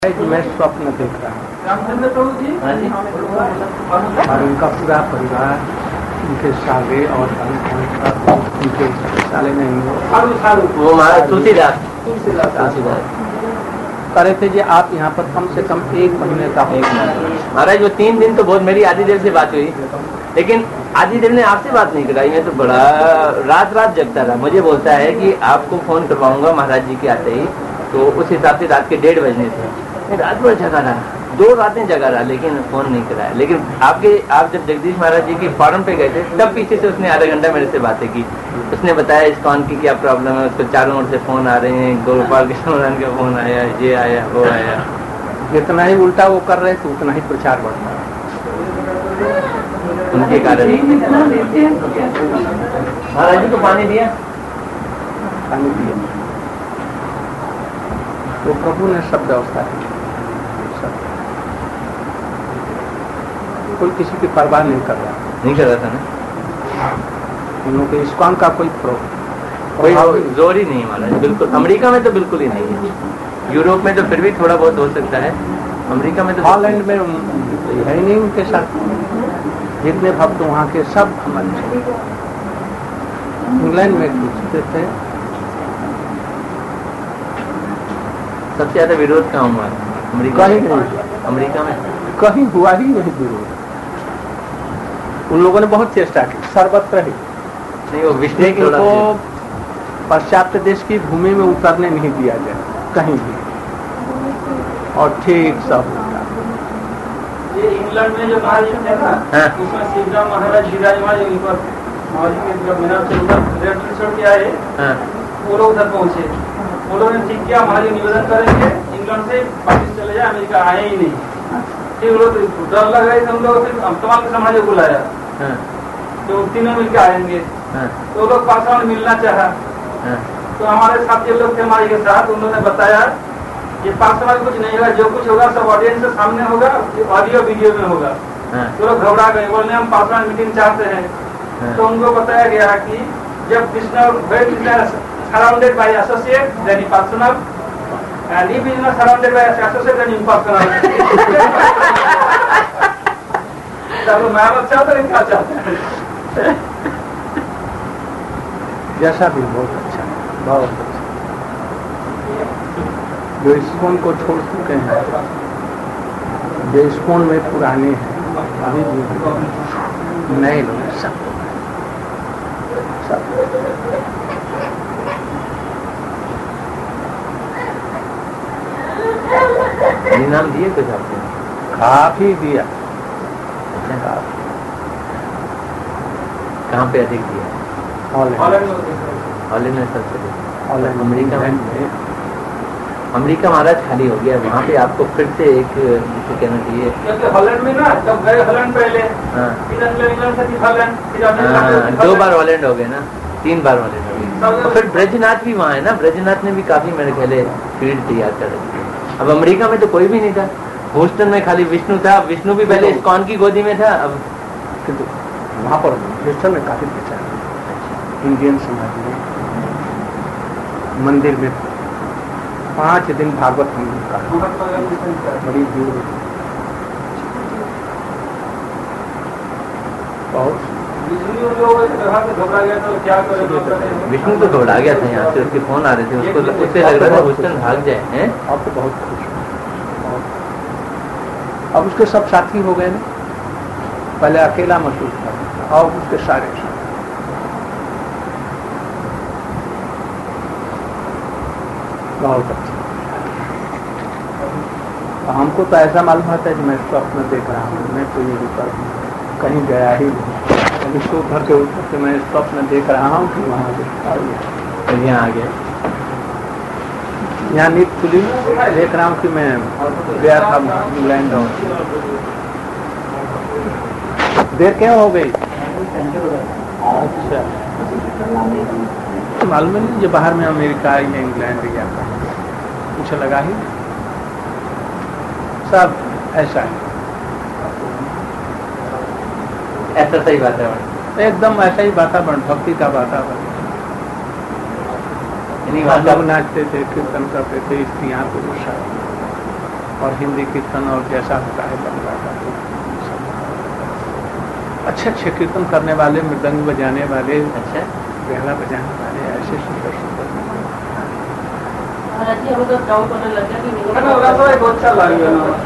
मैं स्वप्न देख रहा हूँ रामचंद्र प्रभु जी और उनका पूरा परिवार, उनके साले और उनके साले नहीं वो महाराज तुलसीदास कह रहे थे जी आप यहाँ पर कम से कम 1 महीने का महाराज। वो 3 दिन तो बहुत मेरी आदिदेव से बात हुई, लेकिन आदिदेव ने आपसे बात नहीं कराई। मैं तो बड़ा रात जगता रहा। मुझे बोलता है कि आपको फोन करवाऊंगा महाराज जी के आते ही, तो उस हिसाब से रात के 1:30 बजने थे। मैं रात भर जगा रहा, 2 रातें जगा रहा, लेकिन फोन नहीं कराया। लेकिन आप जब जगदीश महाराज जी की फॉरम पे गए थे, तब पीछे से उसने आधा घंटा मेरे से बातें की। उसने बताया इस्कॉन की क्या प्रॉब्लम है, उसको चारों ओर से फोन आ रहे हैं, गोपाल कृष्ण का फोन आया, ये आया, वो आया। जितना ही उल्टा वो कर रहे थे उतना ही प्रचार बढ़ता है उनके कारण। महाराज जी को पानी दिया, तो प्रभु ने सब व्यवस्था की। कोई किसी की परवाह नहीं कर रहा था ना। उन लोगों के इस्कॉन का कोई कोई जोर ही नहीं महाराज, बिल्कुल। अमेरिका में तो बिल्कुल ही नहीं है। यूरोप में तो फिर भी थोड़ा बहुत हो सकता है, अमेरिका में तो। हॉलैंड में है ही नहीं उनके साथ। जितने भक्त वहाँ के सब हमारे। इंग्लैंड में पूछते थे सबसे ज्यादा विरोध कहाँ हुआ? अमेरिका नहीं, अमेरिका में कहीं हुआ ही नहीं विरोध। उन लोगों ने बहुत चेष्टा की, सर्वत्र ही नहीं। वो विषय को पाश्चात्य देश की भूमि में उतरने नहीं दिया जाए कहीं भी, और ठीक सब ये इंग्लैंड में जो महाराज थे ना, उसमें शिवराम महाराज विराजमान छोड़ के आए, वो लोग उधर पहुंचे। वो लोगों ने ठीक किया, महाराज निवेदन करेंगे इंग्लैंड से वापिस चले जाए, अमेरिका आए ही नहीं। फिर लोग डर लग रहे थे, हम लोग फिर तमाम समाज को बुलाया, तो तीनों मिलकर आएंगे। तो लोग पासवान मिलना चाहा, तो हमारे साथ ये लोग थे हमारे के साथ, उन्होंने बताया ये पासवान कुछ नहीं होगा, जो कुछ होगा सब ऑडियंस के सामने होगा, ऑडियो वीडियो में होगा। तो लोग घबरा गए, बोलने हम पासवान मीटिंग चाहते हैं। तो उनको बताया गया कि जब Krishna surrounded by associate, then impersonal, and if he is not surrounded by associate, then impersonal. तब मैं अच्छा तो क्या चाहते हैं? जैसा भी बहुत अच्छा, बहुत अच्छा। जो इस्कॉन को छोड़ चुके हैं, जो इस्कॉन में पुराने हैं, अभी भी नए लोग सब नाम दिए कुछ आपने? काफी दिया। कहाँ पे अधिक दिया? हॉलैंड में सबसे हॉलैंड। अमेरिका महाराज खाली हो गया, वहाँ पे आपको फिर से एक कहना चाहिए। क्योंकि हॉलैंड में ना जब गए हॉलैंड पहले, फिर 2 बार हॉलैंड हो गए ना, 3 बार हॉलैंड हो गए। फिर ब्रजनाथ भी वहाँ है ना, ब्रजनाथ ने भी काफी मेरे ख्याल फील्ड तैयार कर रखी है। अब अमेरिका में तो कोई भी नहीं था, ह्यूस्टन में खाली विष्णु था। विष्णु भी पहले इस्कॉन की गोदी में था। अब किंतु वहाँ पर ह्यूस्टन में काफी प्रचार, इंडियन समाज में मंदिर में 5 दिन भागवत हम का बड़ी भीड़ बहुत। घबरा गया तो क्या करें? विष्णु तो घबरा गया था, यहाँ से उसके फोन आ रहे थे, उसको उससे लग रहा था ह्यूस्टन भाग जाए हैं। अब तो बहुत खुश हूँ। अब उसके सब साथी हो गए ना, पहले अकेला महसूस था, और उसके सारे साथी। बहुत अच्छा। हमको तो ऐसा मालूम होता है कि मैं स्वप्न देख रहा हूँ, मैं तो ये ऊपर कहीं गया ही नहीं। इसको घर के ऊपर से मैं स्वप्न देख रहा हूँ कि वहाँ यहाँ आ गया। यहाँ नींद खुली, देख रहा हूँ कि मैं गया था इंग्लैंड। और देर क्यों हो गई? अच्छा, मालूम नहीं जो बाहर में अमेरिका या इंग्लैंड गया था, कुछ लगा ही सब ऐसा है। ऐसा सही वातावरण, एकदम ऐसा ही वातावरण, भक्ति का वातावरण। लोग नाचते थे, कीर्तन करते थे, स्त्रियां पुरुष और हिंदी कीर्तन और जैसा होता है बंगला का तो अच्छे अच्छे कीर्तन करने वाले, मृदंग बजाने वाले, अच्छा बेहला बजाने वाले, ऐसे सुंदर सुंदर बहुत अच्छा लगे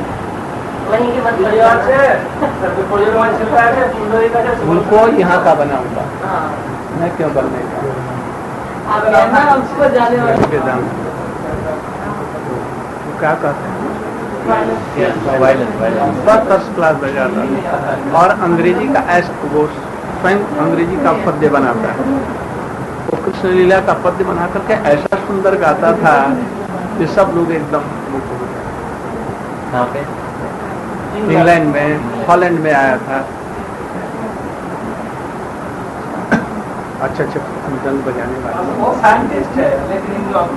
उनको यहाँ का बना हुआ, मैं क्यों बनने का के दाम क्या कहते हैं, फर्स्ट क्लास बजाता है। और अंग्रेजी का ऐसा वो स्वयं अंग्रेजी का पद्य बनाता है, वो कृष्ण लीला का पद्य बना करके ऐसा सुंदर गाता था कि सब लोग एकदम मुक्त हो गए। कहाँ पे? इंग्लैंड में, हॉलैंड में आया था। अच्छे अच्छे मृदंग बजाने वाले, वो साइंटिस्ट है लेकिन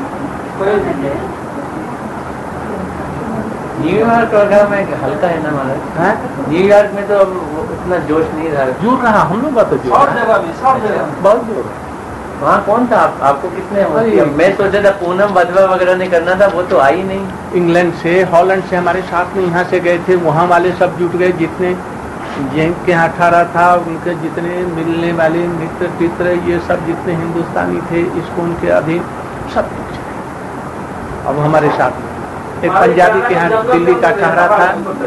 न्यूयॉर्क वगैरह में हल्का है ना महाराज? न्यूयॉर्क में तो अब उतना जोश नहीं रहा। जोर रहा हम लोग का तो जोर सब है, जगह में, सब जगह में। बहुत जोर। वहाँ कौन था? आपको कितने? मैं सोचा था पूनम बदवा वगैरह ने करना था, वो तो आई नहीं। इंग्लैंड से, हॉलैंड से हमारे साथ में यहाँ से गए थे, वहाँ वाले सब जुट गए, जितने जिनके यहाँ 18 था उनके जितने मिलने वाले मित्र चित्र ये सब जितने हिंदुस्तानी थे इसको उनके अधीन सब कुछ। अब हमारे साथ में एक पंजाबी के यहाँ दिल्ली का ठहरा था,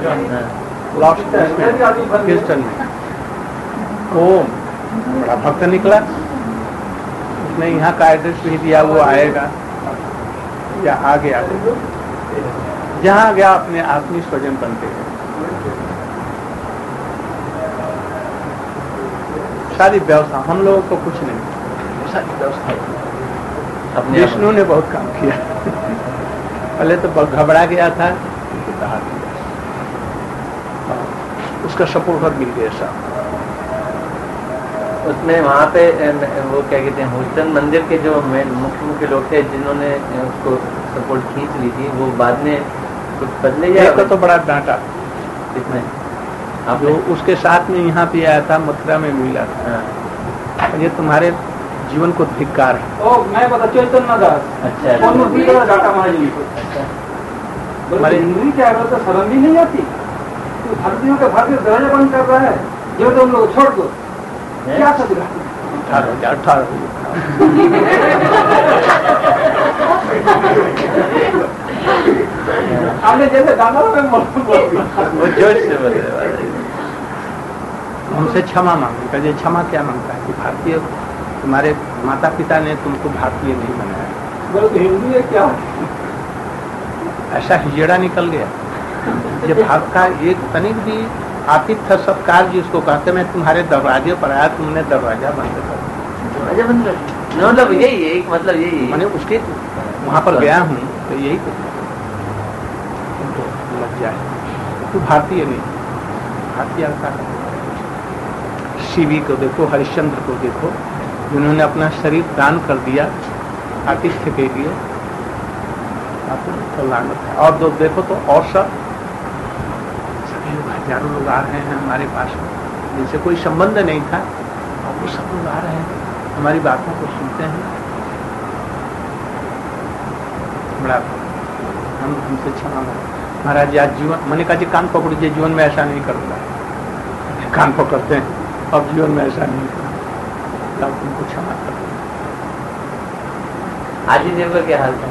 ह्यूस्टन में, वो बड़ा भक्त निकला, उसने यहाँ का एड्रेस भी दिया, वो आएगा या आ गया, जहाँ गया अपने आत्मीय स्वजन बनते हैं। सारी व्यवस्था हम लोगों को कुछ नहीं, सारी व्यवस्था विष्णु ने बहुत काम किया। पहले तो बहुत घबरा गया था, उसका सपोर्टर मिल गया सब। उसमें वहाँ पे वो क्या कहते हैं, ह्यूस्टन मंदिर के जो मुख्य मुख्य लोग थे जिन्होंने उसको सपोर्ट खींच ली थी, वो बाद में कुछ बदले या तो बड़ा डांटा इसमें अब जो उसके साथ में यहाँ पे आया था, मथुरा में मिला था, ये तुम्हारे जीवन को धिक्कार है। ओ मैं बता चैतन्य दास, अच्छा कौन मूर्ति का डाटा महाराज को हमारे हिंदी क्या है तो शर्म भी नहीं आती। तो भारतीयों के भारतीय दरवाजा बंद कर रहा है, जो तुम लोग छोड़ दो, क्या सब 18,000 आपने जैसे दादा में वो जोश से बोले हमसे क्षमा मांगता है। क्षमा क्या मांगता है कि भारतीय तुम्हारे माता पिता ने तुमको भारतीय नहीं बनाया, बोले तो हिंदी है क्या? ऐसा हिजड़ा निकल गया। जब भारत का एक तनिक भी आतिथ्य सत्कार जिसको कहते, मैं तुम्हारे दरवाजे पर आया, तुमने दरवाजा बंद कर दरवाजा बंद कर, मतलब यही है, मतलब यही मैंने उसके वहां पर गया हूँ तो यही तो लग जाए, तू भारतीय नहीं, भारतीय का शिवी को देखो, हरिश्चंद्र को देखो, जिन्होंने अपना शरीर दान कर दिया आतिथ्य के लिए, तो लागत है। और जो देखो तो और सब सभी लोग, हजारों लोग आ रहे हैं हमारे पास में, जिनसे कोई संबंध नहीं था, और वो सब लोग आ रहे हैं, हमारी बातों को सुनते हैं। बड़ा हम हमसे क्षमा मांगे महाराज, आज जीवन मैंने कहा जी कान पकड़ दीजिए, जीवन में ऐसा नहीं करूँगा। कान पकड़ते हैं, अब जीवन में ऐसा नहीं करूँगा, तब तुमको क्षमा कर। आदि देव का क्या हाल था?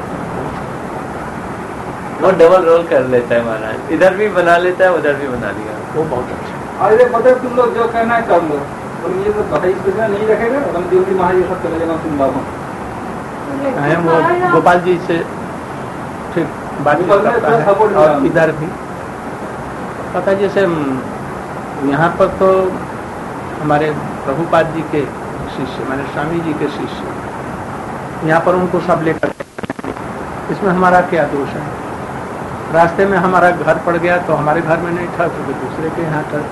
वो डबल रोल कर लेता है महाराज, इधर भी बना लेता है, उधर भी बना लिया, वो बहुत अच्छा। अरे मतलब तुम लोग जो करना है कर लो, और ये तो भाई इसमें नहीं रखेगा, हम ज्योति महाराज ये सब चले जाना सुन रहा हूँ। वो गोपाल जी से फिर बातचीत करता है, और इधर भी पता, जैसे यहाँ पर तो हमारे प्रभुपाद जी के शिष्य, हमारे स्वामी जी के शिष्य, यहाँ पर उनको सब लेकर, इसमें हमारा क्या दोष है? रास्ते में हमारा घर पड़ गया तो हमारे घर में नहीं था, तो दूसरे के यहाँ था।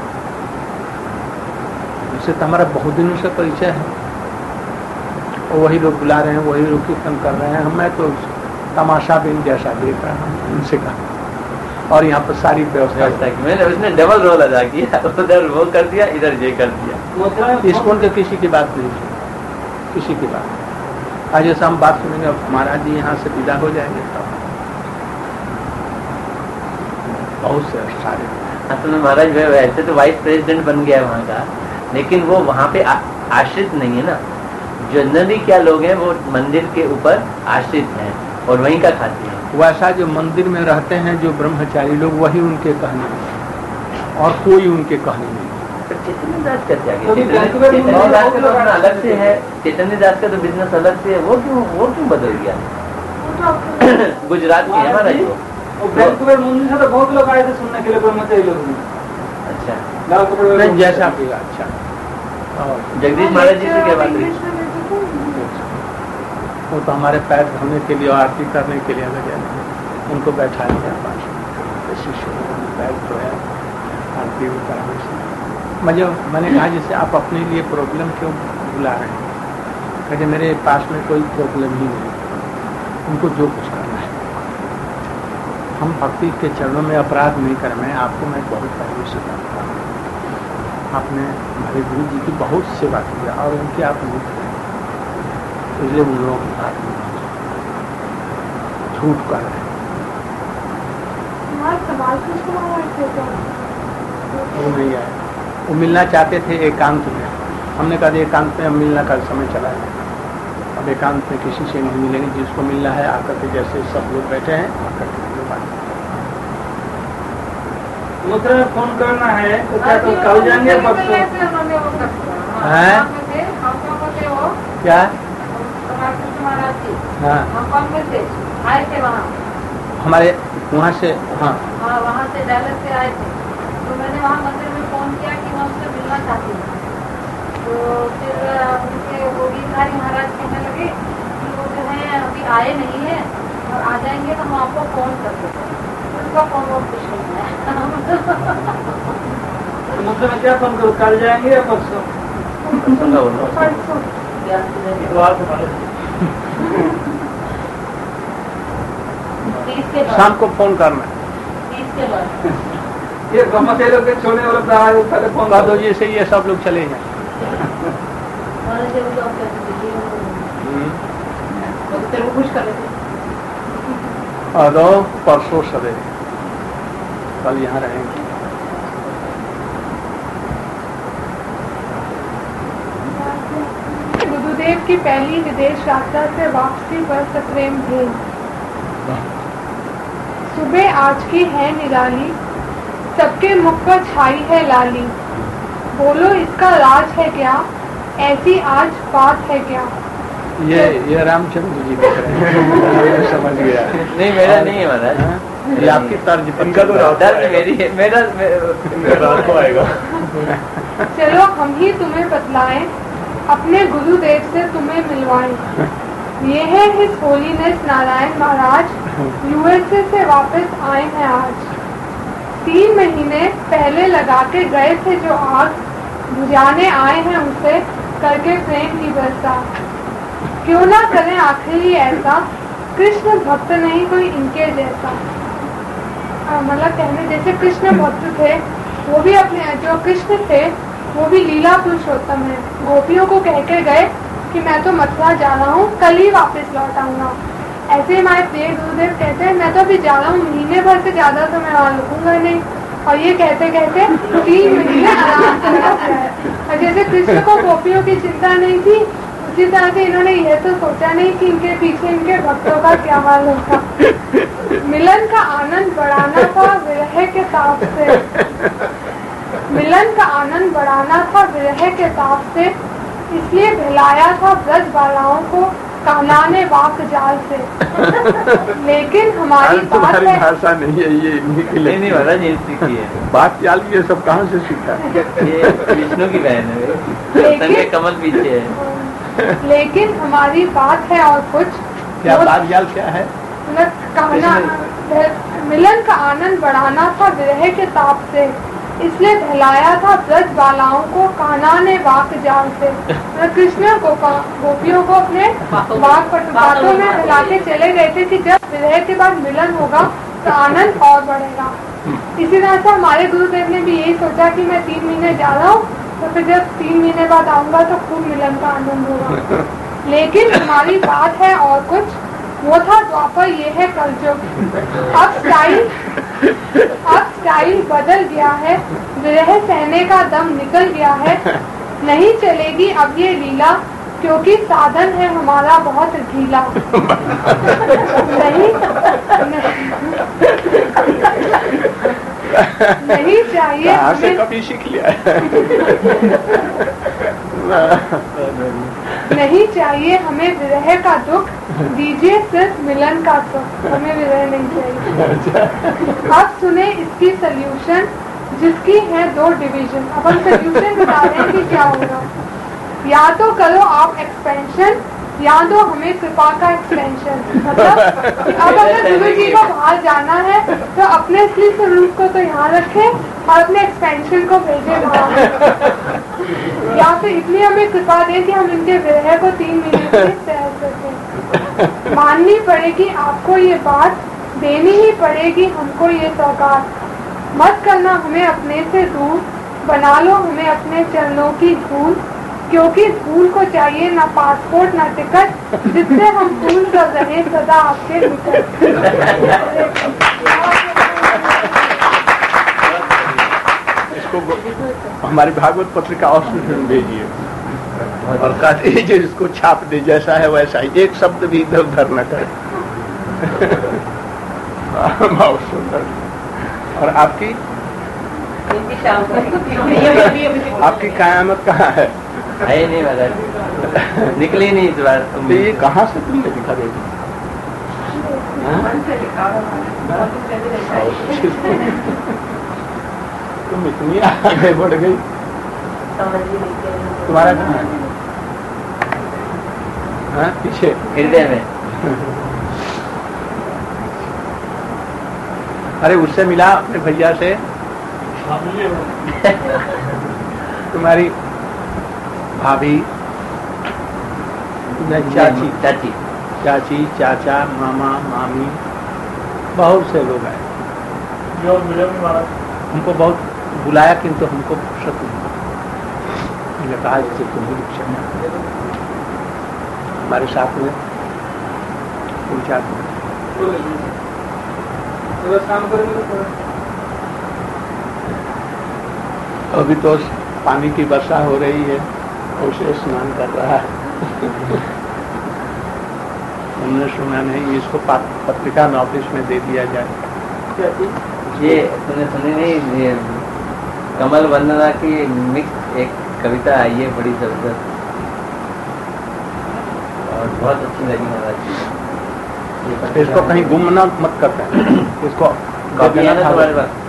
इससे तो हमारा बहुत दिनों से परिचय है, और वही लोग बुला रहे हैं, वही लोग कीर्तन कर रहे हैं, मैं तो तमाशा बिन जैसा देख रहा हूँ उनसे कहा, और यहाँ पर सारी व्यवस्था की मैंने, उसने डबल रोल अदा किया, उधर वो कर दिया, इधर ये कर दिया। इसको उनके किसी की बात नहीं, किसी की बात। आज जैसा हम बात सुनेंगे, महाराज जी यहाँ से विदा हो जाएंगे, तब बहुत से सारे। असल में महाराज वैसे तो वाइस प्रेसिडेंट बन गया वहाँ का, लेकिन वो वहाँ पे आश्रित नहीं है ना। जनरली क्या लोग हैं वो मंदिर के ऊपर आश्रित हैं और वहीं का खाते हैं। वैसा जो मंदिर में रहते हैं जो ब्रह्मचारी लोग, वही उनके कहने में, और कोई उनके कहने में। चैतन्य दास का क्या है? चैतन्य दास का तो अपना अलग से है, चैतन्य दास का तो बिजनेस अलग से है। वो क्यों बदल गया? गुजरात के है महाराज वो। वैंकूवर मंदिर से तो बहुत लोग आए थे सुनने के लिए ब्रह्मचारी लोग। अच्छा, जैसा भी। अच्छा, जगदीश महाराज जी से क्या बात हुई? वो तो हमारे पैर धोने के लिए, आरती करने के लिए लगे, उनको बैठाया गया पास में, शिष्य पैर धोया, आरती उतारने से। मैंने कहा जैसे आप अपने लिए प्रॉब्लम क्यों बुला रहे हैं? कहते मेरे पास में कोई प्रॉब्लम ही नहीं, उनको जो कुछ करना है। हम भक्ति के चरणों में अपराध नहीं कर, मैं आपको मैं बहुत पहले से करता हूँ। आपने हमारे गुरु जी की बहुत सेवा की और उनके आप मुक्त हैं, इसलिए उन लोगों के साथ छूट कर रहे हैं। वो नहीं आए, वो मिलना चाहते थे एकांत में। हमने कहा एकांत में अब मिलना का समय चला है, अब एकांत में किसी से नहीं मिलेंगे, जिसको मिलना है आकर के, जैसे सब लोग बैठे हैं आकर के बात। मुझे फोन करना है तो क्या तुम कल जाएंगे? हैं? क्या? हाँ, आए थे वहाँ, हमारे वहाँ से। हाँ, वहाँ से डायलर से आए थे, तो मैंने वहाँ मंदिर में फोन किया कि मैं उससे मिलना चाहती हूँ। तो फिर उनके वो गिरधारी महाराज कहने लगे कि वो जो है अभी आए नहीं है और आ जाएंगे तो हम आपको फोन कर देते हैं। उनका फोन वो कुछ नहीं है। मुझे मैं क्या फोन करूँ, कल जाएंगे या परसों? शाम को फोन करना। ये ब्रह्मचारी लोग के छोड़ने वाले पहले फोन कर दो जी से, ये सब लोग चले जाए। खुश कर लेते और परसों सवेरे, कल यहाँ रहेंगे। गुरुदेव की पहली विदेश यात्रा से वापसी पर सप्रेम भेंट। सुबह आज की है निराली, सबके मुख पर छाई है लाली। बोलो इसका राज है क्या, ऐसी आज बात है क्या? ये रामचंद्र जी देख रहे हैं। समझ गया। नहीं, मेरा नहीं है महाराज, ये आपकी तर्ज। इनका तो दर्द मेरी है, मेरा रात को आएगा। चलो हम ही तुम्हें बतलाएं, अपने गुरुदेव से तुम्हें मिलवाएं। ये है his holiness Narayan Maharaj, USA से वापस आए हैं आज। 3 महीने पहले लगा के गए थे जो आग, बुझाने आए हैं उसे करके प्रेम की बरसात। क्यों ना करें आखिरी ऐसा, कृष्ण भक्त नहीं कोई इनके जैसा। मतलब कहने जैसे कृष्ण भक्त थे, वो भी अपने जो कृष्ण थे वो भी लीला पुरुषोत्तम है। गोपियों को कह के गए कि मैं तो मथुरा जा रहा हूँ, कल ही वापस लौट आऊंगा। ऐसे ही हमारे प्रिय गुरुदेव कहते हैं मैं तो अभी जा रहा हूँ, महीने भर से ज्यादा तो मैं वहाँ रुकूंगा नहीं। और ये कहते कहते 3 महीने आराम से लग गए। और जैसे कृष्ण को गोपियों की चिंता नहीं थी, उसी तरह से इन्होंने यह तो सोचा नहीं कि इनके पीछे इनके भक्तों का क्या हाल होगा। मिलन का आनंद बढ़ाना था विरह के ताप से, मिलन का आनंद बढ़ाना था विरह के ताप से, इसलिए बहलाया था ब्रज बालाओं को कान्हा ने वाक जाल से। लेकिन हमारी तुम्हारी भाषा नहीं है ये, इन्हीं के लिए नहीं वाला ये सीखी है बात चाल, ये सब कहाँ से सीखा? ये विष्णु की बहन है, कमल पीछे है। लेकिन हमारी बात है और कुछ। क्या बात जाल क्या है? कहना मिलन का आनंद बढ़ाना था विरह के ताप से, इसलिए बहलाया था ब्रज बालाओं को कान्हा ने वाक जाल से। कृष्ण गोपियों को अपने बातों में बहला के चले गए थे कि जब विरह के बाद मिलन होगा तो आनंद और बढ़ेगा। इसी तरह से हमारे गुरुदेव ने भी यही सोचा कि मैं 3 महीने जा रहा हूँ, तो फिर जब 3 महीने बाद आऊंगा तो खूब मिलन का आनंद होगा। लेकिन हमारी बात है और कुछ, वो था द्वापर, ये है कलयुग। अब स्टाइल बदल गया है, विरह सहने का दम निकल गया है। नहीं चलेगी अब ये लीला, क्योंकि साधन है हमारा बहुत ढीला। नहीं चाहिए से कभी सीख लिया। नहीं चाहिए हमें विरह का दुख, दीजिए सिर्फ मिलन का सुख, हमें विरह नहीं चाहिए। अब सुने इसकी सल्यूशन, जिसकी है 2 डिवीजन। अब हम सल्यूशन बता रहे हैं कि क्या होगा। या तो करो आप एक्सपेंशन, या तो हमें कृपा का एक्सटेंशन। मतलब अब अगर गुरु जी को बाहर जाना है तो अपने असली स्वरूप को तो यहाँ रखें और अपने एक्सपेंशन को भेजे बाहर। या फिर इतनी हमें कृपा दे कि हम इनके विरह को 3 महीने से सह सकें। माननी पड़ेगी आपको ये बात, देनी ही पड़ेगी हमको ये सौगात। मत करना हमें अपने से दूर, बना लो हमें अपने चरणों की धूल। क्योंकि फूल को चाहिए ना पासपोर्ट ना टिकट, जिससे हम फूल कर रहे सदा आपके निकट। इसको हमारी भागवत पत्रिका और भेजिए और कहते हैं जो इसको छाप दे, जैसा है वैसा ही, एक शब्द भी इधर उधर न करे। बहुत सुंदर। और आपकी कयामत कहाँ है? नहीं महाराज, निकली नहीं इस बार। तो ये कहाँ से तुमने दिखा देगी? तुम इतनी आगे बढ़ गई। तुम्हारा कहाँ है? हाँ, पीछे हृदय में। अरे उससे मिला अपने भैया से। तुम्हारी भाभी, चाची, चाचा, मामा, मामी, बहुत से लोग आए। हमको बहुत बुलाया, किंतु हमको फुर्सत नहीं। मैंने कहा जैसे तुम भी हमारे साथ में 3-4 अभी तो पानी की वर्षा हो रही है, उसे स्नान कर रहा है। हमने सुना नहीं, इसको पत्रिका नोटिस में दे दिया जाए। ये तुमने सुनी नहीं, ये कमल वंदना की मिक्स एक कविता आई है, बड़ी जबरदस्त और बहुत अच्छी लगी महाराज। इसको कहीं गुम ना मत करते हैं, इसको कॉपी है ना तुम्हारे पास?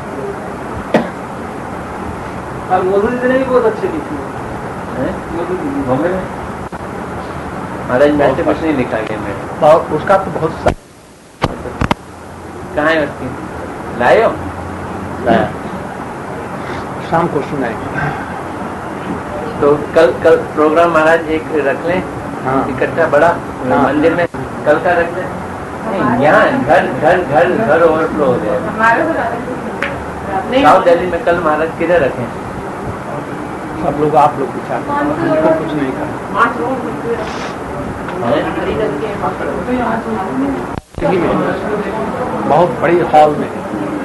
और मोदी जी ने भी बहुत अच्छे लिखी है। बॉम्बे में महाराज मैंने कुछ नहीं लिखा गया मेरे। उसका तो बहुत कहाँ है उसकी? लायो शाम को सुनाएंगे। तो कल प्रोग्राम महाराज एक रख लें। हाँ। इकट्ठा बड़ा मंदिर में कल का रख लें। यहाँ घर ओवरफ्लो हो जाएगा। साउथ दिल्ली में कल महाराज किधर रखें? सब लोग आप लोग विचार, हमको कुछ नहीं करना। बहुत बड़ी हॉल में,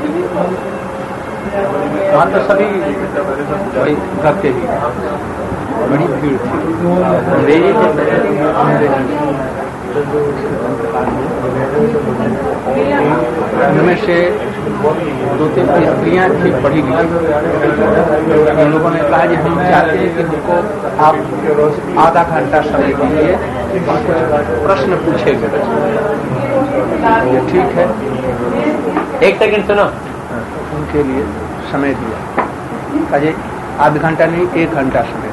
वहाँ तो सभी बड़ी घर के ही, बड़ी भीड़ उनमें से 2-3 स्त्रियाँ थी पढ़ी लिखी। उन लोगों ने कहा कि हम चाहते हैं कि हमको आप आधा घंटा समय दीजिए, प्रश्न पूछेंगे। ठीक है, 1 सेकंड सुनो। उनके लिए समय दिया, कहे आधा घंटा नहीं 1 घंटा समय।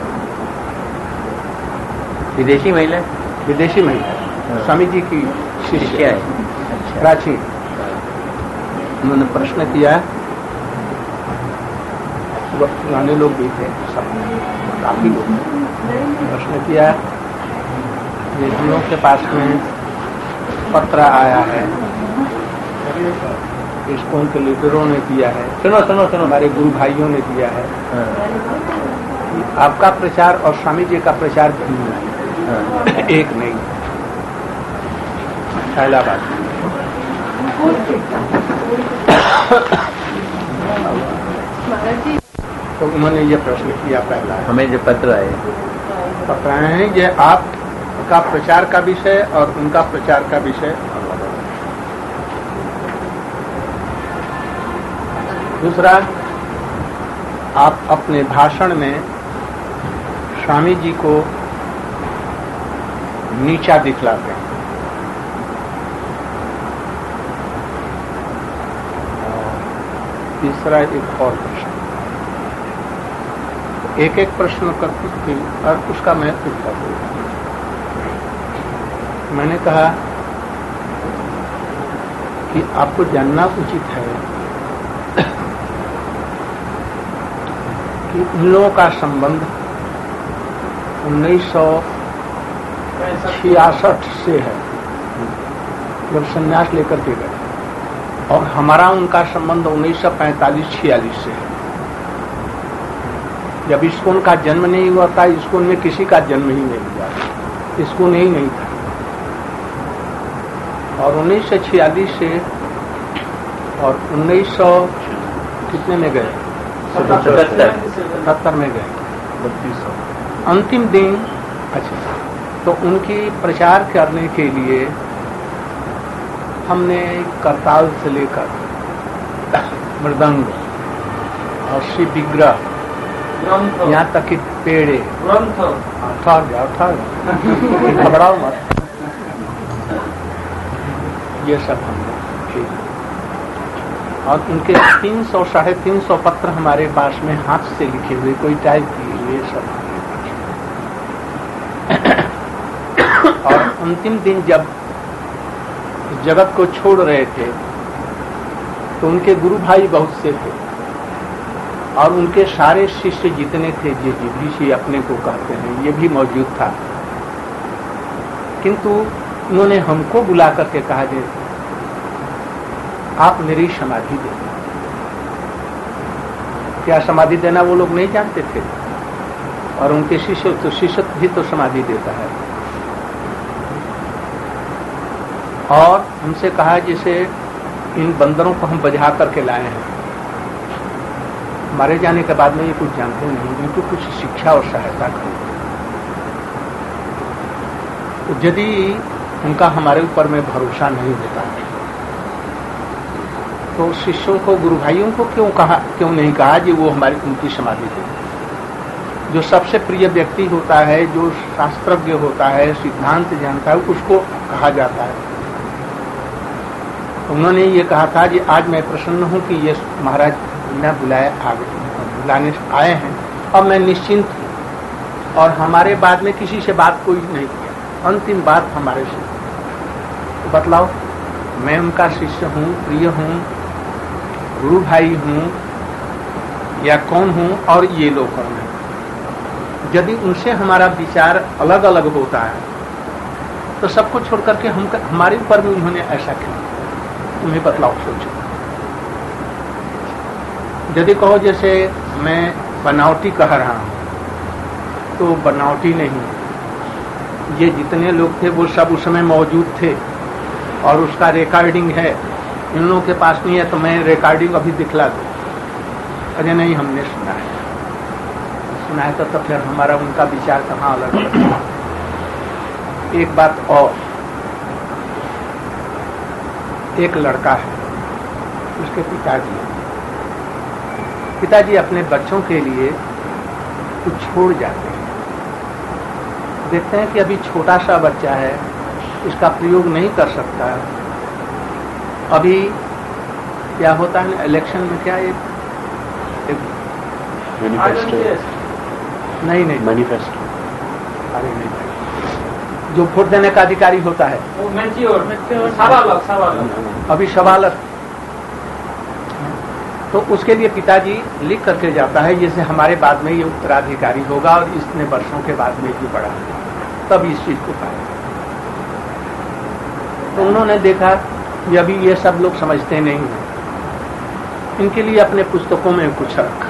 विदेशी महिला? विदेशी महिला, स्वामी जी की शिष्य है, प्राचीन। उन्होंने प्रश्न किया, पुराने लोग भी थे, सब काफी लोग। प्रश्न किया, ये हम लोग के पास में पत्र आया है, इसको उनके लीडरों ने दिया है, सुनो हमारे गुरु भाइयों ने दिया है। आपका प्रचार और स्वामी जी का प्रचार भिन्न है, एक नहीं। इलाहाबाद। तो उन्होंने ये प्रश्न किया पहला, हमें जो पत्र आए पत्र आए हैं, ये आपका प्रचार का विषय और उनका प्रचार का विषय। दूसरा, आप अपने भाषण में स्वामी जी को नीचा दिखलाते हैं। तीसरा एक और प्रश्न, एक एक प्रश्न करती थी और उसका मैं उत्तर दूंगा। मैंने कहा कि आपको जानना उचित है कि उन लोगों का संबंध 1966 से है, जब संन्यास लेकर के गए, और हमारा उनका संबंध 1945-46 से है, जब इस्कॉन का जन्म नहीं हुआ था। इस्कॉन में किसी का जन्म ही नहीं हुआ, इस्कॉन ही नहीं था। और 1946 से और 1900 कितने में गए, 77 में गए, 3200 अंतिम दिन। अच्छा, तो उनकी प्रचार करने के लिए हमने करताल से लेकर मृदंग और शिव विग्रह, यहाँ तक कि पेड़े, ठहर जाओ घबराओ मत, ये सब हमने किया। और उनके 300-350 पत्र हमारे पास में हाथ से लिखे हुए, कोई टाइप किए हुए, सब हमारे पास। और अंतिम दिन जब जगत को छोड़ रहे थे तो उनके गुरु भाई बहुत से थे और उनके सारे शिष्य जितने थे, ये जिभीषी अपने को कहते हैं, ये भी मौजूद था। किंतु उन्होंने हमको बुला करके कहा कि आप मेरी समाधि देना। क्या समाधि देना वो लोग नहीं जानते थे, और उनके शिष्य भी तो समाधि देता है। और हमसे कहा जैसे इन बंदरों को हम बजा करके लाए हैं, मारे जाने के बाद में ये कुछ जानते नहीं, इनको कुछ शिक्षा और सहायता करें। तो यदि उनका हमारे ऊपर में भरोसा नहीं होता तो शिष्यों को, गुरु भाइयों को क्यों नहीं कहा कि वो हमारी उनकी समाधि दे। जो सबसे प्रिय व्यक्ति होता है, जो शास्त्रज्ञ होता है, सिद्धांत जानता है, उसको कहा जाता है। उन्होंने ये कहा था कि आज मैं प्रसन्न हूं कि ये महाराज बिना बुलाने आए हैं, और मैं निश्चिंत हूं, और हमारे बाद में किसी से बात कोई नहीं किया। अंतिम बात हमारे से, तो बतलाओ, मैं उनका शिष्य हूं, प्रिय हूं, गुरु भाई हूं, या कौन हूं, और ये लोग कौन हैं? यदि उनसे हमारा विचार अलग अलग होता है तो सबको छोड़ करके हमारे ऊपर भी उन्होंने ऐसा किया। तुम्हें बतलाओ, सोचो। यदि कहो जैसे मैं बनावटी कह रहा हूं, तो बनावटी नहीं, ये जितने लोग थे वो सब उस समय मौजूद थे और उसका रिकॉर्डिंग है। इन लोगों के पास नहीं है तो मैं रिकॉर्डिंग अभी दिखला दूं। अरे नहीं, हमने सुना है तो फिर हमारा उनका विचार कहाँ अलग है। एक बात और, एक लड़का है, उसके पिताजी अपने बच्चों के लिए कुछ छोड़ जाते हैं। देखते हैं कि अभी छोटा सा बच्चा है, इसका प्रयोग नहीं कर सकता। अभी क्या होता है इलेक्शन में, क्या एक मैनिफेस्टो, नहीं मैनिफेस्टो, अरे नहीं, जो वोट देने का अधिकारी होता है अभी सवालत, तो उसके लिए पिताजी लिख करके जाता है जैसे हमारे बाद में ये उत्तराधिकारी होगा और इतने वर्षों के बाद में ये बड़ा तब इस चीज को पाएगा। तो उन्होंने देखा कि अभी ये सब लोग समझते नहीं हैं, इनके लिए अपने पुस्तकों में कुछ रखा,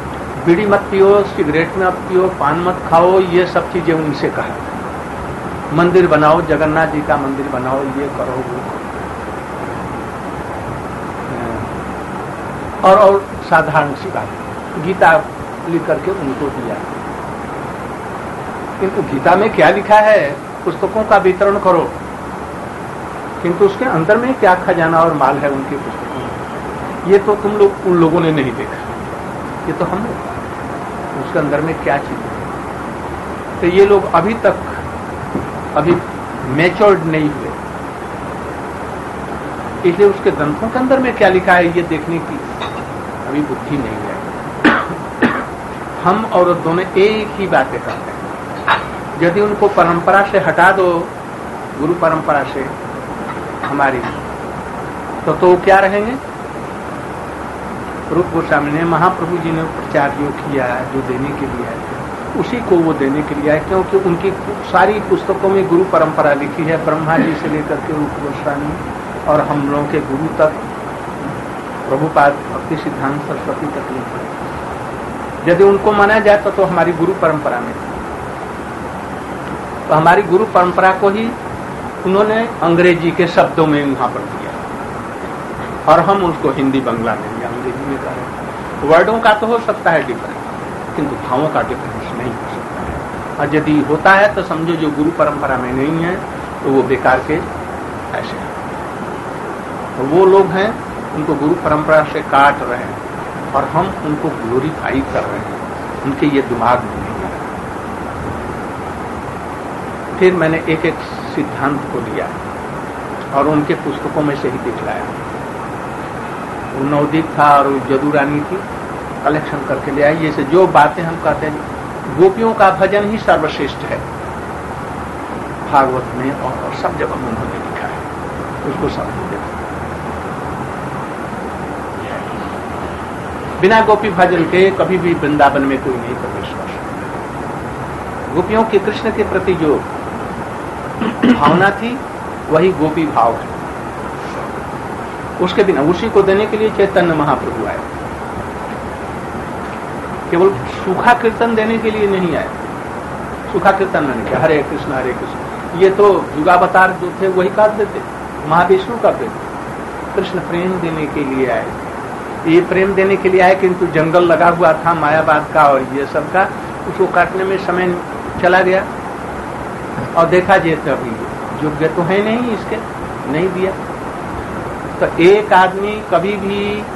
बीड़ी मत पियो, सिगरेट मत पियो, पान मत खाओ, ये सब चीजें उनसे कहा। मंदिर बनाओ, जगन्नाथ जी का मंदिर बनाओ, ये करो वो करो। और साधारण सी बात, गीता लिख करके उनको दिया। किंतु गीता में क्या लिखा है? पुस्तकों का वितरण करो, किंतु उसके अंदर में क्या खजाना और माल है उनकी पुस्तकों में, ये तो तुम लोग उन लोगों ने नहीं देखा, ये तो हम लोग, उसके अंदर में क्या चीज है। तो ये लोग अभी तक मैच्योर्ड नहीं हुए, इसलिए उसके ग्रंथों के अंदर में क्या लिखा है ये देखने की अभी बुद्धि नहीं है। हम और दोनों एक ही बातें करते हैं। यदि उनको परंपरा से हटा दो, गुरु परंपरा से हमारी, तो क्या रहेंगे? रूप गोस्वामी ने, महाप्रभु जी ने प्रचार जो किया है, जो देने के लिए है, उसी को वो देने के लिए है, क्योंकि उनकी सारी पुस्तकों में गुरु परंपरा लिखी है, ब्रह्मा जी से लेकर के रूप गोस्वामी और हम लोगों के गुरु तक, प्रभुपाद भक्ति सिद्धांत सरस्वती तक लिखा है। यदि उनको माना जाए तो हमारी गुरु परंपरा में, तो हमारी गुरु परंपरा को ही उन्होंने अंग्रेजी के शब्दों में यहाँ पर दिया और हम उसको हिंदी बांग्ला में या अंग्रेजी में कर रहे हैं। वर्डों का तो हो सकता है डिफरेंस, किंतु भावों का डिफरेंस नहीं हो सकता है। और यदि होता है तो समझो जो गुरु परंपरा में नहीं है तो वो बेकार के ऐसे हैं। तो वो लोग हैं उनको गुरु परंपरा से काट रहे हैं और हम उनको ग्लोरीफाई कर रहे हैं, उनके ये दिमाग में नहीं है। फिर मैंने एक एक सिद्धांत को लिया और उनके पुस्तकों में से ही दिखलाया। वो नवदीप था और जदुरानी थी, कलेक्शन करके ले आई। जैसे जो बातें हम कहते हैं, गोपियों का भजन ही सर्वश्रेष्ठ है, भागवत में और सब जगह उन्होंने लिखा है, उसको सब देखो। बिना गोपी भजन के कभी भी वृंदावन में कोई नहीं प्रवेश कर सकता। गोपियों की कृष्ण के प्रति जो भावना थी वही गोपी भाव है। उसके बिना, उसी को देने के लिए चैतन्य महाप्रभु आए, केवल सूखा कीर्तन देने के लिए नहीं आए। सूखा कीर्तन नहीं किया, हरे कृष्ण हरे कृष्ण, ये तो युगावतार जो थे वही करते थे, महाविष्णु करते थे। कृष्ण प्रेम देने के लिए आए, ये प्रेम देने के लिए आए, किंतु जंगल लगा हुआ था मायावाद का और ये सब का, उसको काटने में समय चला गया और देखा जे अभी योग्य तो है नहीं, इसके नहीं दिया। तो एक आदमी कभी भी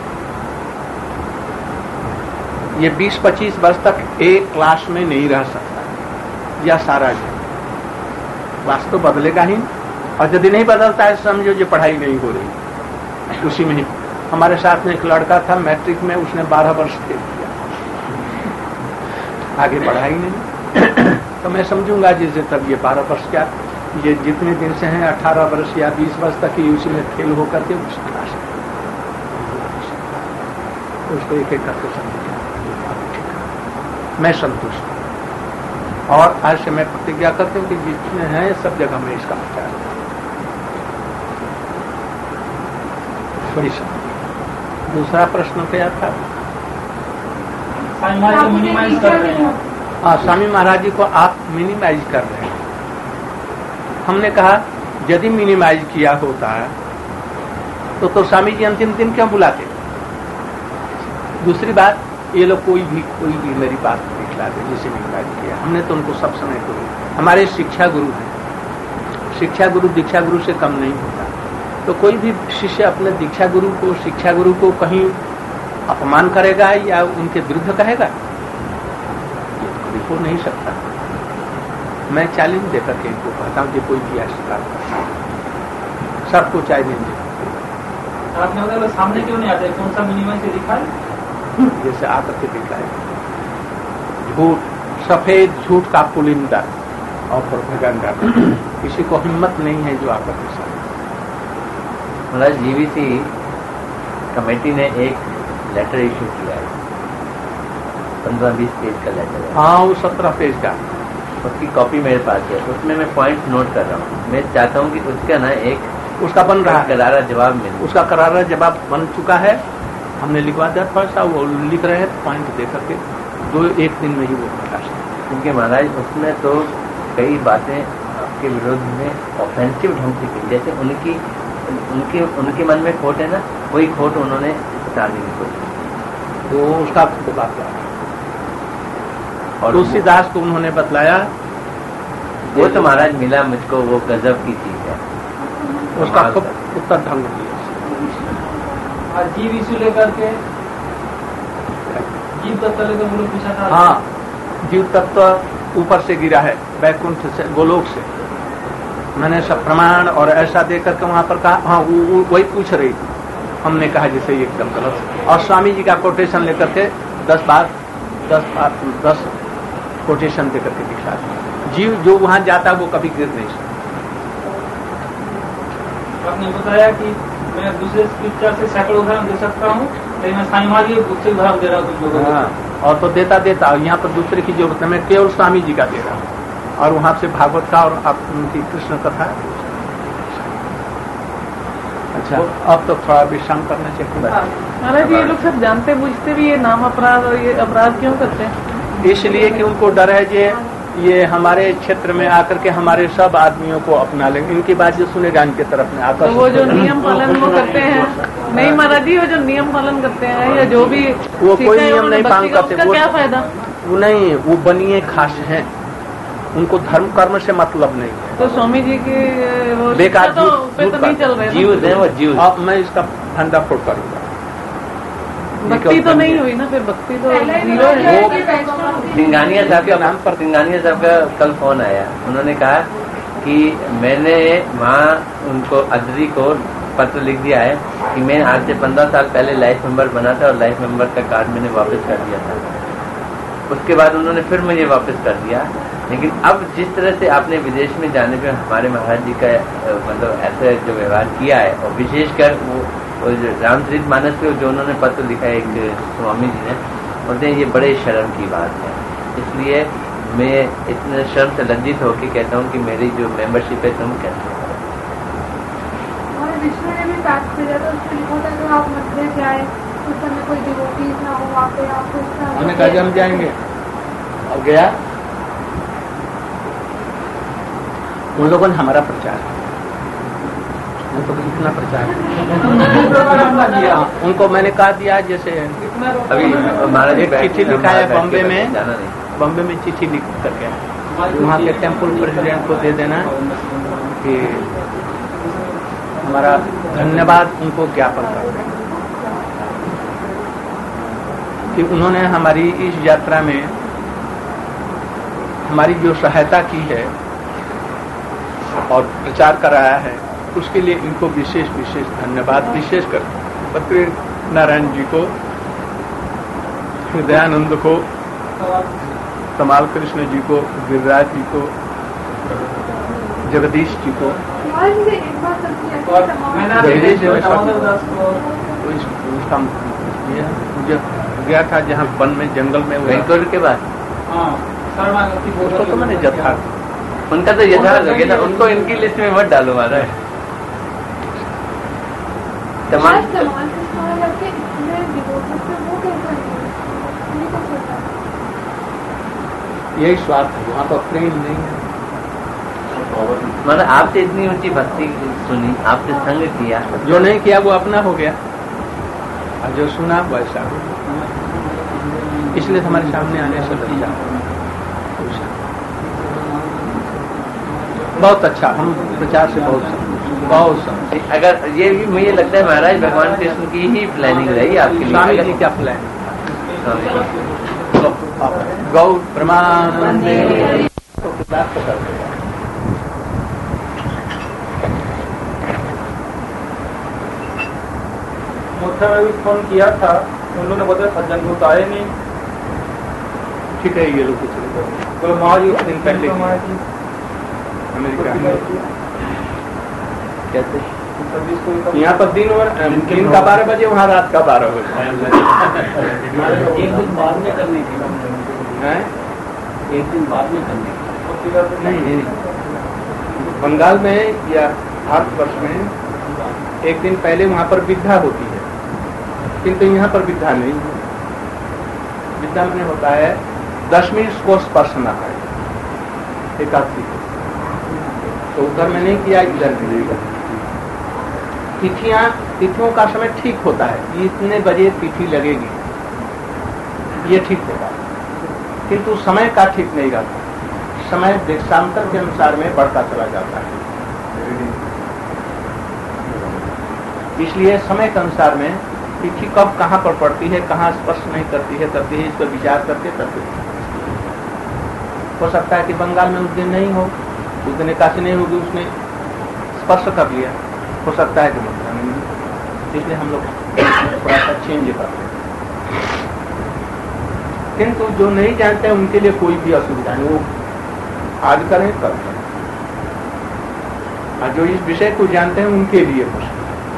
ये 20-25 वर्ष तक एक क्लास में नहीं रह सकता, या सारा वास्तव बदलेगा ही। और यदि नहीं बदलता है समझो जो पढ़ाई नहीं हो रही, उसी में ही। हमारे साथ में एक लड़का था मैट्रिक में, उसने 12 वर्ष फेल किया, आगे पढ़ाई नहीं। तो मैं समझूंगा जैसे तब ये 12 वर्ष क्या, ये जितने दिन से हैं 18 वर्ष या 20 वर्ष तक ही उसी में फेल होकर के उसको एक एक करके समझूंगा, मैं संतुष्ट हूं। और आज से मैं प्रतिज्ञा करती हूँ कि जितने हैं सब जगह में इसका प्रचार करूं। बड़ी समझ। दूसरा प्रश्न क्या था? हाँ, स्वामी महाराज जी को आप मिनिमाइज कर रहे हैं। हमने कहा यदि मिनिमाइज किया होता है तो स्वामी जी अंतिम दिन क्यों बुलाते? दूसरी बात, ये लोग कोई भी मेरी बात दिखला दे जिसे मिनिमाइज किया। हमने तो उनको सब समय को, हमारे शिक्षा गुरु हैं, शिक्षा गुरु दीक्षा गुरु से कम नहीं होता। तो कोई भी शिष्य अपने दीक्षा गुरु को, शिक्षा गुरु को कहीं अपमान करेगा या उनके विरुद्ध कहेगा, ये तो कभी हो नहीं सकता। मैं चैलेंज देकर के इनको कहता हूं कि कोई भी अस्वीकार करता, सबको चैलेंज दे। आपने बताया सामने क्यों नहीं आते? कौन सा मिनिमम से दिखा है? जैसे आकर के दिखाए झूठ, सफेद झूठ का पुलिंदा और प्रोपेगेंडा, किसी को हिम्मत नहीं है जो आकर के साथ। मतलब जीवीसी कमेटी ने एक लेटर इश्यू किया है, 15-20 पेज का लेटर है। हाँ, वो 17 पेज का, उसकी कॉपी मेरे पास है, उसमें मैं पॉइंट नोट कर रहा हूँ। मैं चाहता हूँ कि उसका ना एक उसका बन रहा है, करारा जवाब मिले। उसका करारा जवाब बन चुका है, हमने लिखवा दिया थोड़ा सा, वो लिख रहे हैं पॉइंट दे करके 2-1 दिन में ही वो प्रकाश। क्योंकि महाराज उसमें तो कई बातें के विरोध में ऑफेंसिव ढंग से की, जैसे उनके मन में खोट है ना, वही खोट उन्होंने उतारने की कोशिश की। वो उसका बतलाया और तुलसीदास को उन्होंने बतलाया, वो तो महाराज मिला मुझको, वो गजब की चीज है, उसका खूब उत्तर ढंग दिया। जीव इशू लेकर के, जीव तत्व लेकर हम लोग पूछा था। हाँ, जीव तत्व ऊपर से गिरा है, वैकुंठ से, गोलोक से। मैंने सब प्रमाण और ऐसा देकर के वहां पर कहा, हाँ वही पूछ रही थी। हमने कहा जैसे ये एकदम गलत, और स्वामी जी का कोटेशन लेकर के 10 कोटेशन देकर के दिखा। जीव जो वहां जाता वो कभी गिर नहीं सकता। आपने बताया कि मैं दूसरे स्क्रिप्चर से सैकड़ों उदाहरण दे सकता हूँ, लेकिन मैं स्वामी महाराज के बुक से उदाहरण दे रहा हूँ कुछ लोगों को। और तो देता यहाँ पर दूसरे की जरूरत है, मैं केवल स्वामी जी का दे रहा हूँ, और वहां से भागवत का और उनकी कृष्ण कथा। अच्छा, अब तो थोड़ा विश्राम करना चाहिए। महाराज ये लोग सब जानते बूझते भी ये नाम अपराध और ये अपराध क्यों करते हैं? इसलिए कि उनको डर है ये हमारे क्षेत्र में आकर के हमारे सब आदमियों को अपना लेंगे, इनकी बात जो सुनेगा इनके तरफ में आकर। तो वो जो नियम पालन वो करते हैं, नहीं महाराज जी, वो जो नियम पालन करते हैं या जो भी वो कोई नियम नहीं पालन करते, उसका क्या फायदा? वो नहीं, वो बनिए खास हैं, उनको धर्म कर्म से मतलब नहीं है। तो स्वामी जी के वो बेकार तो नहीं चल रहे, जीव है वो जीव। अब मैं इसका भंडाफोड़ करूंगा। भक्ति तो नहीं हुई ना, फिर भक्ति तो जीरो है। सिंघानिया साहब का कल फोन आया, उन्होंने कहा कि मैंने वहाँ उनको अदरी को पत्र लिख दिया है कि मैं आज से 15 साल पहले लाइफ मेंबर बना था और लाइफ मेंबर का कार्ड मैंने वापस कर दिया था। उसके बाद उन्होंने फिर मुझे वापस कर दिया, लेकिन अब जिस तरह से आपने विदेश में जाने पे हमारे महाराज जी का मतलब ऐसा जो व्यवहार किया है, और विशेषकर वो रामचरित मानस पे जो उन्होंने पत्र लिखा है एक स्वामी जी ने, बोलते हैं ये बड़े शर्म की बात है। इसलिए मैं इतने शर्म से लज्जित होकर कहता हूँ कि मेरी जो मेंबरशिप है तुम कैसे विष्णु ने भी पैक भेजा था, उसमें लिखा था कि आप मध्य जाए, उस समय कोई डिवोटीज ना हो वहाँ पे, आपको हमने कहा हम जाएंगे, और गया। उन लोगों ने हमारा प्रचार, उनको इतना प्रचार किया, उनको मैंने कहा दिया जैसे अभी चिट्ठी लिखा है बॉम्बे में चिट्ठी लिख करके वहाँ के टेम्पल प्रेसिडेंट को दे देना कि हमारा धन्यवाद उनको ज्ञापन करते हैं कि उन्होंने हमारी इस यात्रा में हमारी जो सहायता की है और प्रचार कराया है, उसके लिए इनको विशेष धन्यवाद, विशेषकर बद्री नारायण जी को, दयानंद को, कमाल कृष्ण जी को, गिरिराज जी को, जगदीश जी को। मुझे गया था जहाँ वन में जंगल में बैंकोर के बाद उसको तो मैंने यथार्थ, उनका तो यथार्थ हो गया ना, उनको इनकी लिस्ट में मत डालो महाराज। यही स्वार्थ है, वहाँ पर प्रेम नहीं है। मतलब आपसे इतनी ऊंची भक्ति सुनी, आपसे संग किया, जो नहीं किया वो अपना हो गया, और जो सुना वैसा हो गया। इसलिए हमारे सामने आने से लज्जा, बहुत अच्छा, हम प्रचार से बहुत अगर ये भी मुझे लगता है महाराज भगवान कृष्ण की ही प्लानिंग रही आपके लिए। स्वामी जी क्या प्लान? गौ प्रमानंदे तो प्राप्त कर देगा। मोथा में भी फोन किया था, उन लोगों ने बताया सज्जन को तो आए नहीं। ठीक है, ये लोग कुछ बोलो महाराज कुछ दिन पहले अमेरिका कहते यहाँ पर दिन का 12 बजे, वहाँ रात का 12 बजे। एक दिन बाद में करने की, एक दिन बाद में करने की नहीं, बंगाल में या भारतवर्ष में एक दिन पहले वहाँ पर विद्या होती है, किंतु यहाँ पर विद्या नहीं है। विद्या मैंने बताया 10वीं को स्पर्श न है, एकादशी को तो उधर में नहीं किया, इधर भी नहीं किया। तिथियों का समय ठीक होता है, इतने बजे तिथि लगेगी, ये ठीक होता है, किंतु समय का ठीक नहीं रहता। समय देशांतर के अनुसार में बढ़ता चला जाता है, इसलिए समय के अनुसार में तिथि कब कहाँ पर पड़ती है, कहाँ स्पर्श नहीं करती है, इस पर विचार करके करते। हो सकता है कि बंगाल में उस दिन नहीं हो, उस दिन एकादशी नहीं होगी, उसने स्पर्श कर लिया, हो सकता है कि मथुरा में नहीं, इसलिए हम लोग थोड़ा सा चेंज करते हैं। किंतु जो नहीं जानते हैं उनके लिए कोई भी असुविधा नहीं, वो आज करें कल करें, और जो इस विषय को जानते हैं उनके लिए मुश्किल।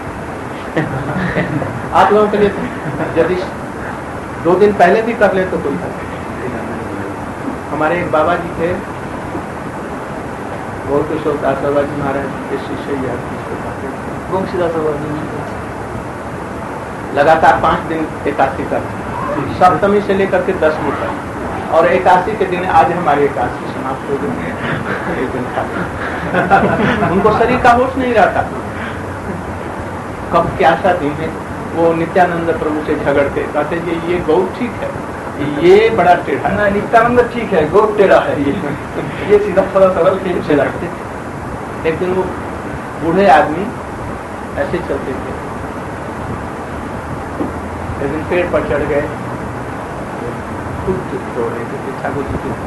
आप लोगों के लिए यदि 2 दिन पहले भी कर ले तो कोई बात नहीं। हमारे एक बाबा जी थे, बहुत किशोरदास बाबा जी महाराज के शिष्य, लगातार 5 दिन एकादशी करते, सप्तमी से लेकर के 10वीं तक, और एकादशी के दिन आज हमारी एकादशी समाप्त हो गई। उनको शरीर का होश नहीं रहता, कब क्या सा दिन है। वो नित्यानंद प्रभु से झगड़ते, कहते जी ये गौ ठीक है, ये बड़ा टेढ़ा है। नित्यानंद ठीक है, गौ टेढ़ा है, ये सीधा साधा सरल के से लगते। एक दिन वो बूढ़े आदमी ऐसे चलते थे, एक दिन पेड़ पर चढ़ गए, खुद तोड़ रहे थे, ठाकुर जी को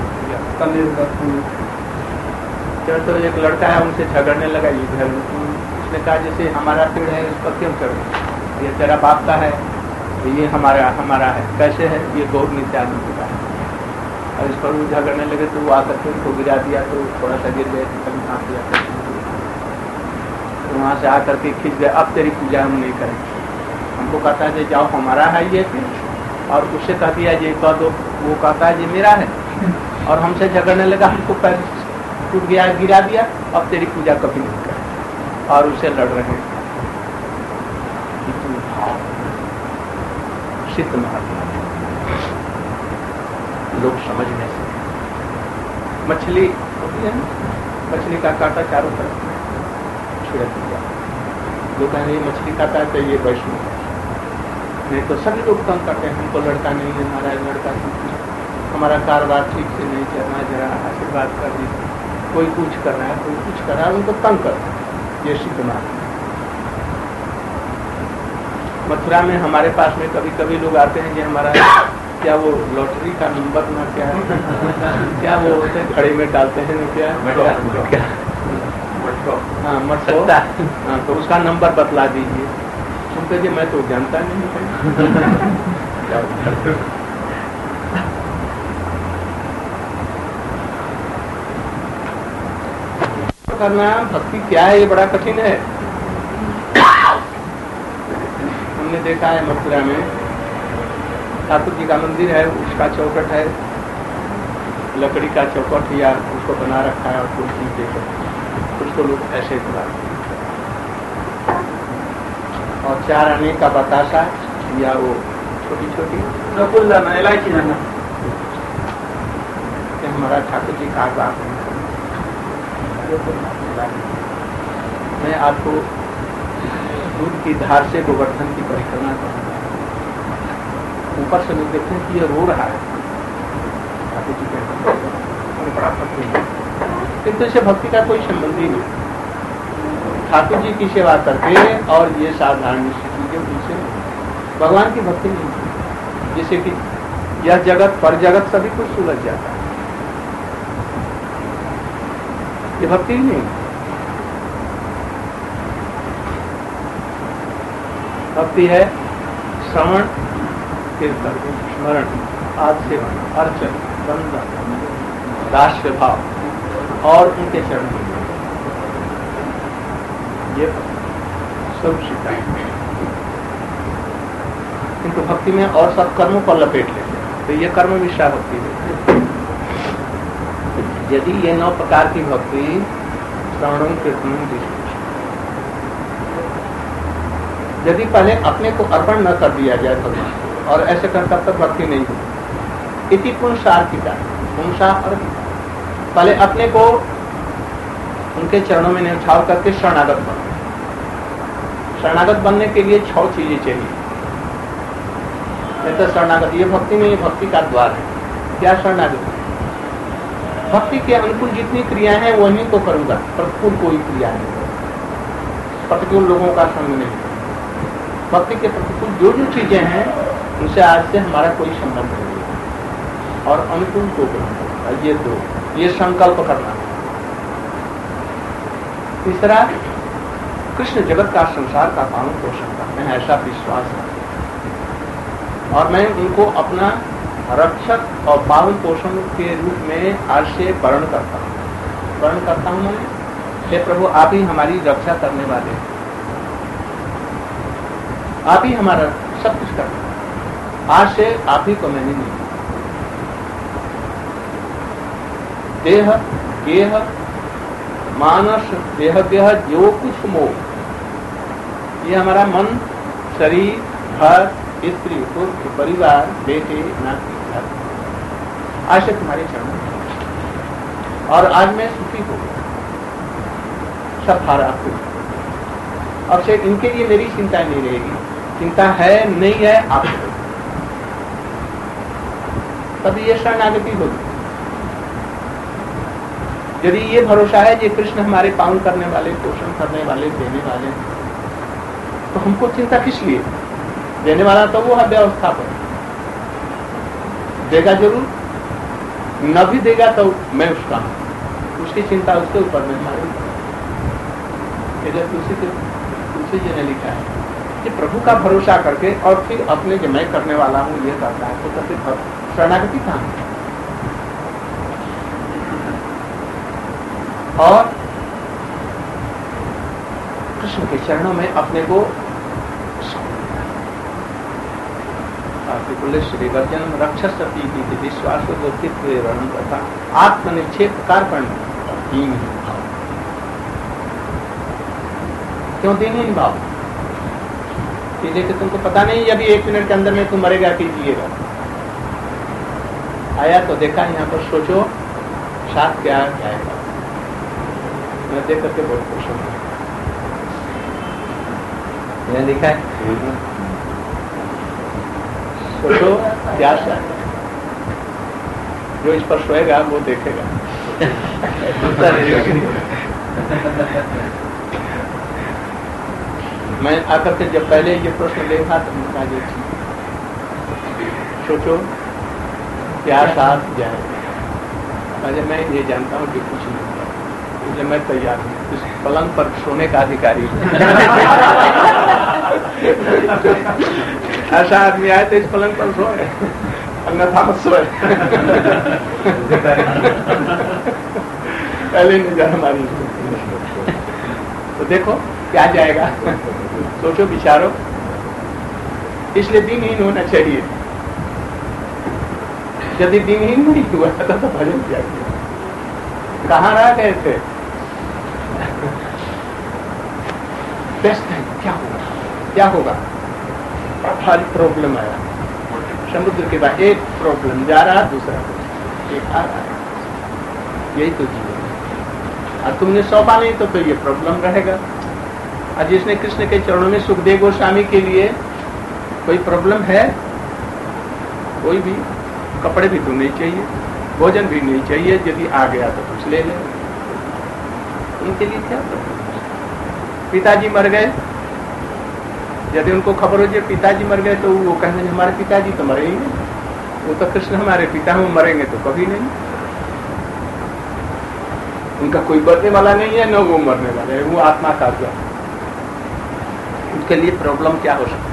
तो एक लड़का है उनसे झगड़ने लगा, इधर उसने कहा जैसे हमारा पेड़ है इस पर क्यों चढ़, ये तेरा बाप का है, ये हमारा है, कैसे है, ये गौर नित्यानंद का है। और इस पर वो झगड़ने लगे तो वो आकर के उनको गिरा दिया, तो थोड़ा सा गिर गए, कभी हाँप दिया, तो वहाँ से आकर के खींच गए, अब तेरी पूजा हम नहीं करेंगे। हमको कहता है जाओ हमारा है ये फिर, और उससे कह दिया ये कह दो, वो कहता है ये मेरा है, और हमसे झगड़ने लगा, हमको पैर टूट गया, गिरा दिया, अब तेरी पूजा कभी नहीं करें, और उसे लड़ रहे हैं। सिद्ध महात्मा लोग समझ नहीं सकते। मछली होती है, मछली का कांटा चारों तरफ छिड़क दिया, लोग कहेंगे ये मछली खाता है तो ये वैष्णव है, नहीं तो सभी लोग तंग करते हैं, हमको लड़का नहीं है, हमारा लड़का हमारा कारोबार ठीक से नहीं चल रहा, जरा आशीर्वाद कर दीजिए, कोई कुछ कर रहा है, कोई कुछ कर रहा है, उनको तंग करते हैं। ये सिद्ध महात्मा। मथुरा में हमारे पास में कभी कभी लोग आते हैं कि हमारा क्या वो लॉटरी का नंबर ना क्या है, क्या वो होते हैं घड़े में डालते हैं ना, क्या हाँ मटको, हाँ तो उसका नंबर बतला दीजिए। सुनते जी मैं तो जानता नहीं करना भक्ति क्या है, ये बड़ा कठिन है। हमने देखा है मथुरा में ठाकुर जी का मंदिर है, उसका चौकट है, लकड़ी का चौकट या उसको बना रखा है, और कुर्सी देकर उसको लोग ऐसे बुलाते हैं, और 4 आने का बतासा या वो छोटी छोटी रसगुल्ला इलायची दाना, हमारा ठाकुर जी का बात है। मैं आपको दूध की धार से गोवर्धन की परिक्रमा करूंगा, ऊपर से लोग देखते हैं कि ये रो रहा है, ठाकुर जी के बड़ा भक्ति है, किंतु इसे भक्ति का कोई संबंध ही नहीं। ठाकुर जी की सेवा करके और ये साधारण चीजें उनसे भगवान की भक्ति नहीं, जैसे कि यह जगत पर जगत सभी कुछ सुलझ जाता है, ये भक्ति ही नहीं। भक्ति है श्रवण, कीर्तन, स्मरण, आसेवन, अर्चन, वंदन, दास्य भाव और उनके चरण ये सब शिकायत। किंतु भक्ति में और सब कर्मों पर लपेट लेते हैं, तो ये कर्म विषय भक्ति है। यदि ये 9 प्रकार की भक्ति श्रवण, कीर्तन, यदि पहले अपने को अर्पण न कर दिया जाए भगवान, और ऐसे कर तब तक भक्ति नहीं होती। इति पुंसा अर्पिता, पुंसा अर्पिता, पहले अपने को उनके चरणों में न्यौछावर करके शरणागत बनो। शरणागत बनने के लिए 6 चीजें चाहिए। नहीं तो शरणागत ये भक्ति में, ये भक्ति का द्वार है। क्या शरणागत? भक्ति के अनुकूल जितनी क्रियाएं हैं वही को करूंगा, प्रतिकूल कोई क्रिया नहीं, प्रतिकूल लोगों का संग नहीं। भक्ति के प्रतिकूल जो जो चीजें हैं उनसे आज से हमारा कोई संबंध नहीं है, और अनुकूल को ग्रहण करना, ये 2, ये संकल्प करना। तीसरा, कृष्ण जगत का संसार का पालन पोषण करते हैं, ऐसा विश्वास है, और मैं उनको अपना रक्षक और पालन पोषण के रूप में आज से वर्ण करता हूँ मैं। हे प्रभु, आप ही हमारी रक्षा करने वाले हैं, आप ही हमारा सब कुछ करते हैं। आज से आप ही को मैंने नहीं, देह गेह मानस देह गेह जो कुछ मोह, ये हमारा मन, शरीर, घर, स्त्री, पुत्र, परिवार, बेटे, नाती, आज से तुम्हारे चरणों में, और आज मैं सुखी हो गया, सब हारा आपको। अब से इनके लिए मेरी चिंता नहीं रहेगी, चिंता है नहीं है आपको, तभी ये शरणागति होगी। यदि ये भरोसा है कि कृष्ण हमारे पालन करने वाले, पोषण करने वाले, देने वाले, तो हमको चिंता किस लिए? देने वाला तो वो है व्यवस्थापक, देगा जरूर, न भी देगा तो मैं उसका हूं, उसकी चिंता उसके ऊपर में हमारी। तुलसी जी ने लिखा है कि प्रभु का भरोसा करके और फिर अपने जो मैं करने वाला हूं ये करता है, तो फिर शरणागति कहां है? और कृष्ण के चरणों में अपने को श्री गर्जन रक्षसती की विश्वास को वर्णन करता, आत्मनिक्षेप कार्पण दीनहीन भाव। क्यों दीनहीन भाव? इसलिए कि तुमको पता नहीं अभी 1 मिनट के अंदर में तुम मरेगा कि जिएगा। आया तो देखा, यहाँ पर सोचो साथ क्या जाएगा। मैं देख करके बहुत खुश हूँ। यहाँ लिखा है सोचो क्या शायद, जो इस पर सोएगा वो देखेगा। मैं आकर के जब पहले ये प्रश्न देखा तो मैं कहा सोचो क्या साथ जाएगा। अजय मैं ये जानता हूँ कि कुछ नहीं होगा, इसलिए मैं तैयार हूँ, इस पलंग पर सोने का अधिकारी हूँ। ऐसा आदमी आए तो इस पलंग पर सोए, अन्यथा मत सोए। पहले नहीं जा हमारी। तो देखो क्या जाएगा, सोचो विचारो। इसलिए दिनहीन होना चाहिए। यदि दिनहीन नहीं हुआ तो भजन क्या किया, कहाँ रह गए थे? बेस्ट है, क्या होगा क्या होगा? हर प्रॉब्लम आया, समुद्र के बाद एक प्रॉब्लम जा रहा, दूसरा एक आ रहा है, यही तो जीवन है। और तुमने सौंपा नहीं तो फिर ये प्रॉब्लम रहेगा। और जिसने कृष्ण के चरणों में सुखदेव गोस्वामी के लिए कोई प्रॉब्लम है, कोई भी कपड़े भी तो नहीं चाहिए, भोजन भी नहीं चाहिए, यदि आ गया तो कुछ ले ले, उनके लिए क्या प्रॉब्लम? पिताजी मर गए, यदि उनको खबर हो जाए पिताजी मर गए तो वो कहेंगे हमारे पिताजी तो मरे ही नहीं, वो तो कृष्ण हमारे पिता हैं, वो मरेंगे तो कभी नहीं। उनका कोई मरने वाला नहीं है, न वो मरने वाले है, वो आत्मा का जो उनके लिए प्रॉब्लम क्या हो सकती?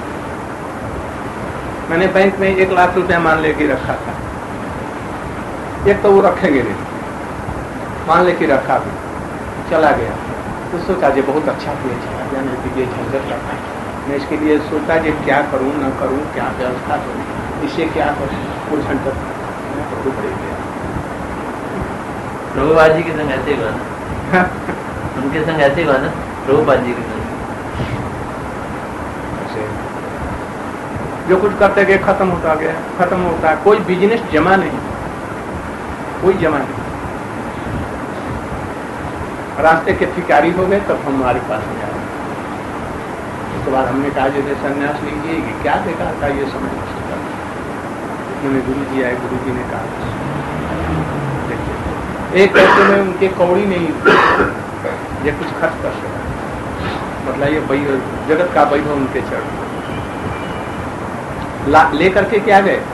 मैंने बैंक में 1 लाख रुपया मान लेके रखा था, एक तो वो रखेंगे नहीं, मान लेके रखा भी, चला गया तो सोचा जो बहुत अच्छा किया, चला गया, नहीं तो ये झंझट करता है। मैं इसके लिए सोचा कि क्या करूं न करूं, क्या व्यवस्था करूं, इसे क्या करूं, वो झंझट प्रभु पड़े गया। प्रभुपाद जी के संग ऐसे हुआ ना, उनके संग ऐसे हुआ ना, प्रभुपाद जी के संग जो कुछ करते गए खत्म होता गया, खत्म होता है। कोई बिजनेस जमा नहीं, कोई जमा नहीं। रास्ते के भिखारी हो गए तब हम हमारे पास में आए। उसके बाद हमने कहा जैसे संन्यास लीजिए कि क्या बेकार था ये समझ नहीं सकता। उन्होंने गुरु जी आए, गुरु जी ने कहा देखिए एक पैसे में उनके कौड़ी नहीं ये कुछ खर्च कर सकता, मतलब ये जगत का वैभव उनके चरण लेकर के क्या गए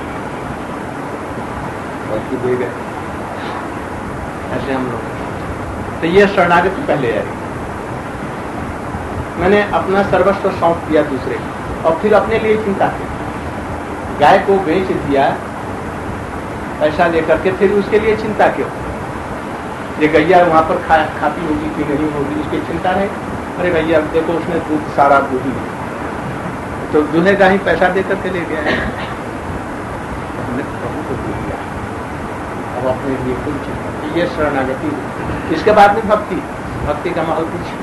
बाकी दे गए। ऐसे हम लोग तो ये शरणागति पहले आई। मैंने अपना सर्वस्व सौंप दिया दूसरे और फिर अपने लिए चिंता की। गाय को बेच दिया पैसा लेकर के, फिर उसके लिए चिंता क्यों? ये गैया वहां पर खाती होगी कि नहीं होगी उसकी चिंता नहीं। अरे भैया देखो उसने दूध सारा दूध लिया तो दूल्हेगा ही पैसा दे करके ले गया है। हमने प्रभु को दे दिया अब अपने लिए कोई चिंता। ये शरणागति। इसके बाद में भक्ति, भक्ति का महल पीछे।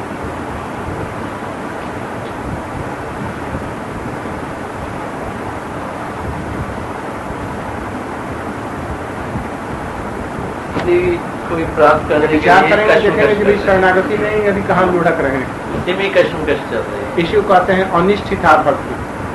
कोई प्राप्त करने के विचार करेंगे देखेंगे कि शरणागति नहीं अभी कहाँ लुढ़क रहे हैं। ये भी कश्मकश चल रही है। इसी को कहते हैं अनिष्ठिता भक्ति।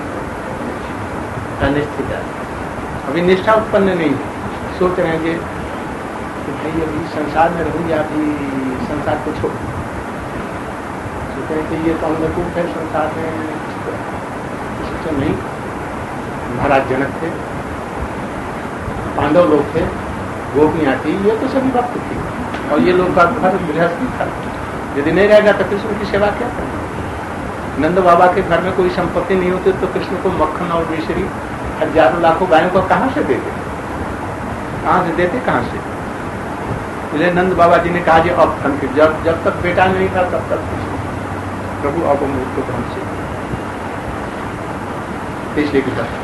अनिष्ठिता अभी निष्ठा उत्पन्न नहीं, सोच रहे हैं कि भाई अभी संसार में रहूंगे, अभी संसार को छोड़ सोच रहे हैं कि ये तो अंधकूप है संसार में। सोचे नहीं, महाराज जनक थे, पांडव लोग थे, गोपियां थी, ये तो सभी भक्त थी और ये लोग का घर गृहस्थी था। यदि नहीं रहेगा तो कृष्ण की सेवा क्या करें? नंद बाबा के घर में कोई संपत्ति नहीं होती तो कृष्ण को मक्खन और मिश्री हजारों लाखों गायों को कहां से देते? कहां से देते? कहां से? इसलिए नंद बाबा जी ने कहा जी अब धन के जब तक बेटा नहीं था तब तक प्रभु अब मुझको धन से। इसलिए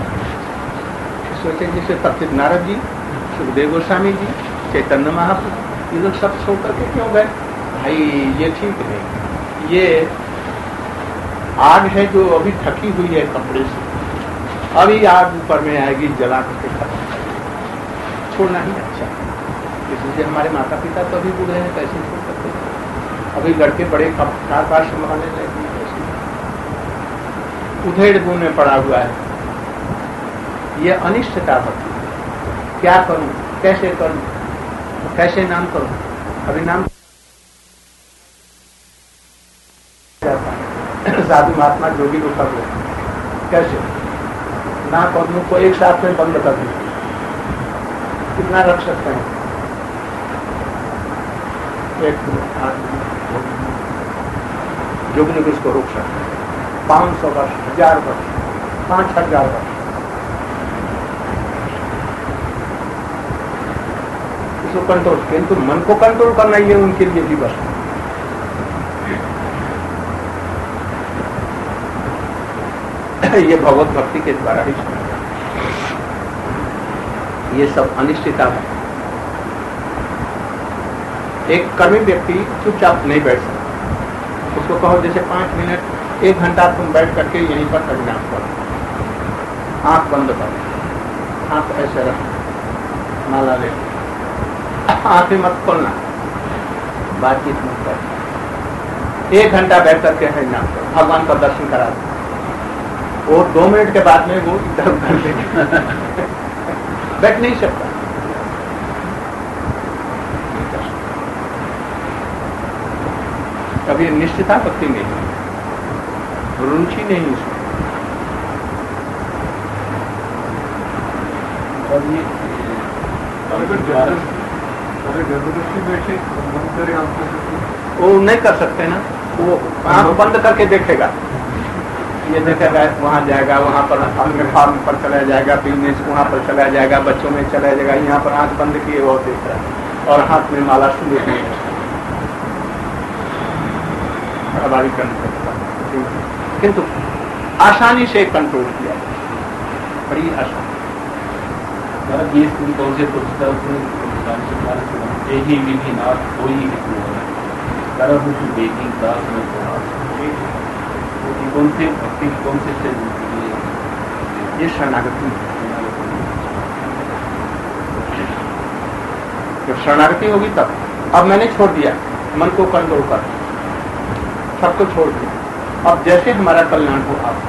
सोचे जैसे तब से नारद जी, सुखदेव गोस्वामी जी, चैतन्य महाप्रभु, ये लोग सब छोड़ करके क्यों गए? भाई ये ठीक नहीं, ये आग है जो अभी ढकी हुई है कपड़े से, अभी आग ऊपर में आएगी, जला करके खत्म, छोड़ना ही अच्छा। इसलिए हमारे माता पिता तो अभी बूढ़े हैं, कैसे छोड़ सकते हैं? अभी लड़के बड़े कारबार संभालने लगे, उधेड़ बुन में पड़ा हुआ है। ये अनिष्टता भक्ति। क्या करूं, कैसे करूं, कैसे नाम करूं? अभी नाम साधु महात्मा जोगी को कर लो, कैसे ना कदमों को एक साथ में बंद कर दो, कितना रख सकते हैं? एक जोगी को इसको रोक सकते हैं 500 वर्ष, 1000 वर्ष, 5000 वर्ष। इसको कंट्रोल, किंतु मन को कंट्रोल करना ही है उनके लिए भी बस। ये भगवत भक्ति के द्वारा ही ये सब अनिश्चितता है। एक कर्मी व्यक्ति चुपचाप नहीं बैठ सकता, उसको कहो जैसे 5 मिनट 1 घंटा तुम बैठ करके यहीं पर परिणाम करो, आंख बंद करो, आंख ऐसे रख, माला ले, आंखें मत खोलना, बातचीत मत कर, 1 घंटा बैठ करके परिणाम करो, भगवान का दर्शन करा दो। वो 2 मिनट के बाद में वो इधर उधर बैठ नहीं सकता। कभी निश्चिता भक्ति नहीं, रुचि नहीं इसमें। और ये बैठे वो नहीं कर सकते ना, वो आंख बंद करके देखेगा, ये देखेगा, वहां जाएगा, वहां पर अपने फार्म पर चला जाएगा, बिजनेस वहां पर चला जाएगा, बच्चों में चला जाएगा, यहाँ पर आंख बंद किए वो देख रहा है और हाथ में माला शुरू है, किंतु आसानी से कंट्रोल किया, बड़ी आसानी। ये स्कूल कौन से पुस्तक यही विधि ना कोई बेकिंग का कौन से भक्ति कौन से ये शरणागति। जब शरणागति होगी तब, अब मैंने छोड़ दिया, मन को कंट्रोल कर, सबको छोड़ दो। अब जैसे हमारा कल्याण हो आप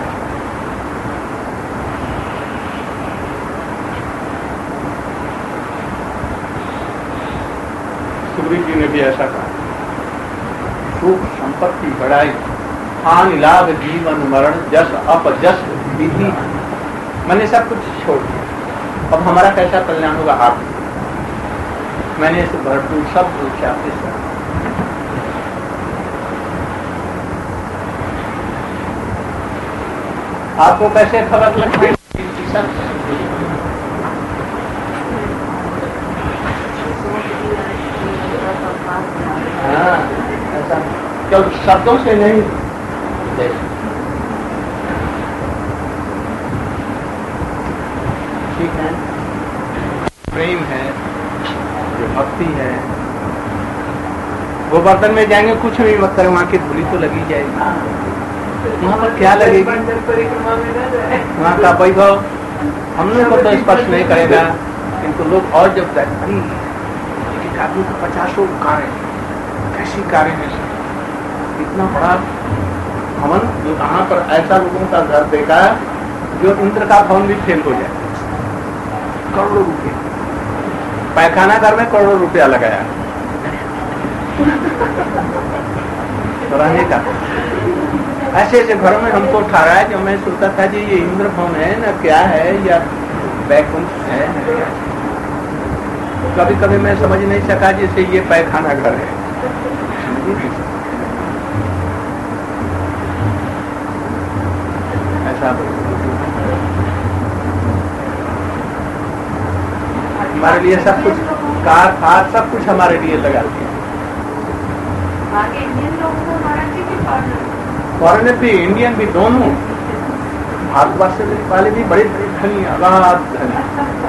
सुग्रीव जी ने भी ऐसा कहा, सुख संपत्ति बढ़ाई, हानि लाभ जीवन मरण जस अपजस विधि, मैंने सब कुछ छोड़ दिया। अब हमारा कैसा कल्याण होगा आप, मैंने इसे भरपूर सब कुछ आपके साथ। आपको कैसे खबर लगती है? हाँ, ऐसा केवल शब्दों से नहीं, ठीक है, प्रेम है, जो भक्ति है, गोवर्धन में जाएंगे कुछ नहीं मत करें, वहां की धूली तो लगी जाएगी, वहां पर क्या लगेगी, परिक्रमा में ना जाए, वहां का वैभव हम लोग को तो स्पर्श नहीं करेगा, किंतु लोग और जब जाए, अरे एक आदमी को 50 कार्य, कैसी कार्य है, इतना बड़ा भवन, जो कहाँ पर ऐसा लोगों का घर देखा जो इंद्र का भवन भी फेल हो जाए, करोड़ों रुपये, पैखाना घर में करोड़ों रुपया लगाया तो रहने का। ऐसे ऐसे घरों में हमको ठहरा है, जो मैं सोचता था जी ये इंद्र भवन है ना क्या है, या बैकुंठ है ना क्या। कभी कभी मैं समझ नहीं सका जैसे ये पैखाना घर है। ऐसा हमारे लिए सब कुछ, कार फार सब कुछ हमारे लिए लगा दिया। फॉरेनर भी इंडियन भी दोनों, भारतवर्ष वाले भी बड़े बड़े धनी, अगाध धनी।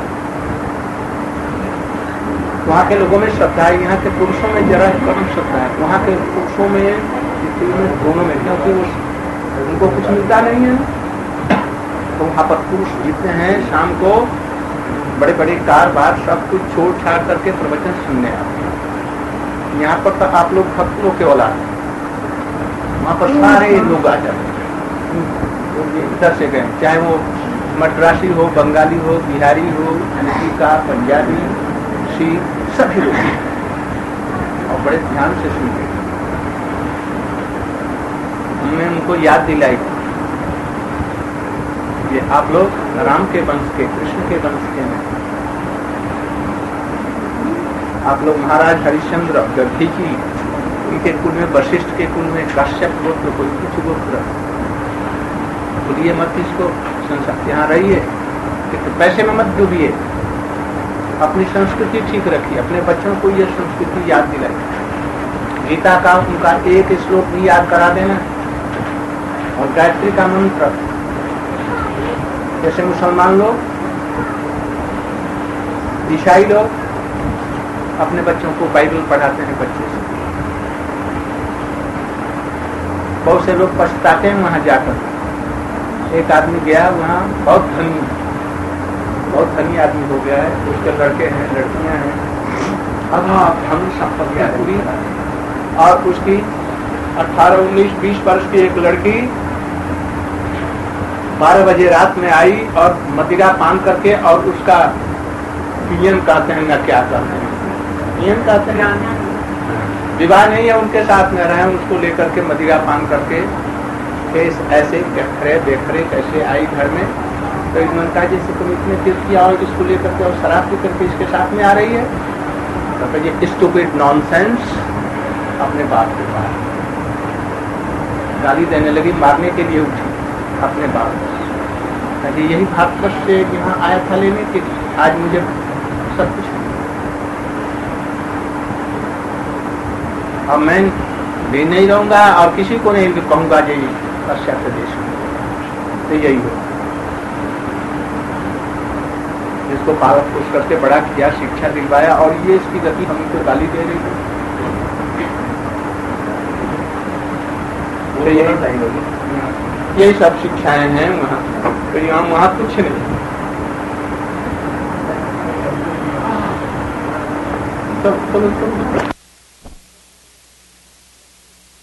वहाँ के लोगों में श्रद्धा है, यहाँ के पुरुषों में जरा कम श्रद्धा है, वहाँ के पुरुषों में दोनों में, क्योंकि उनको कुछ मिलता नहीं है। तो वहाँ पर पुरुष जितने हैं शाम को बड़े बड़े कार बार सब कुछ छोड़ छाड़ करके प्रवचन सुनने आते हैं। यहाँ पर तो आप लोग भक्तों के औलाद, वहाँ पर सारे लोग आ जाते हैं, इधर से गए, चाहे वो मद्रासी हो, बंगाली हो, बिहारी हो, यूपी का, पंजाबी, सिख, सभी लोग, और बड़े ध्यान से सुनते। हमने उनको याद दिलाई, ये आप लोग राम के वंश के, कृष्ण के वंश के हैं, आप लोग महाराज हरिश्चंद्र दधीची, उनके कुल में, वशिष्ठ के कुल में, काश्यप गोत्र, कोई कुछ गोत्र, भूलिए मत इसको, यहाँ रहिए, पैसे में मत डूबिए, अपनी संस्कृति ठीक रखिए, अपने बच्चों को ये संस्कृति याद दिलाइए। गीता का उनका एक श्लोक भी याद करा देना, और गायत्री का मंत्र। जैसे मुसलमान लोग, ईसाई लोग अपने बच्चों को बाइबल पढ़ाते हैं बच्चे से। बहुत से लोग पछताते हैं वहां जाकर। एक आदमी गया वहां, बहुत धनी आदमी हो गया है, उसके लड़के हैं, लड़कियां हैं, अब धन संपत्तियां पूरी, और उसकी 18, 19, 20 वर्ष की एक लड़की 12 बजे रात में आई और मदिरा पान करके, और उसका पियन कहते हैं ना क्या कहते हैं, पियन कहते हैं, विवाह नहीं है उनके साथ में रहे, उसको लेकर के मदिरा पान करके ऐसे बेखरे कैसे आई घर में। तो इन्होंने कहा जैसे तुम इतने तीर्थ किया और इसको लेकर के और शराब पी करके इसके साथ में आ रही है, तो ये स्टूपिड नॉनसेंस, अपने बाप के पास गाली देने लगी, मारने के लिए उठी अपने बाप को। यही भारतवर्ष से यहाँ आया था लेने के, आज मुझे सब कुछ, अब मैं भी नहीं रहूंगा और किसी को नहीं कहूंगा जी पाश्चात्य देश में, तो यही हो जिसको पालक पोष करके बड़ा किया, शिक्षा दिलवाया, और ये इसकी गति हमको गाली दे रही है, तो यही सब शिक्षाएं हैं वहाँ। तो यहाँ वहाँ कुछ नहीं, तो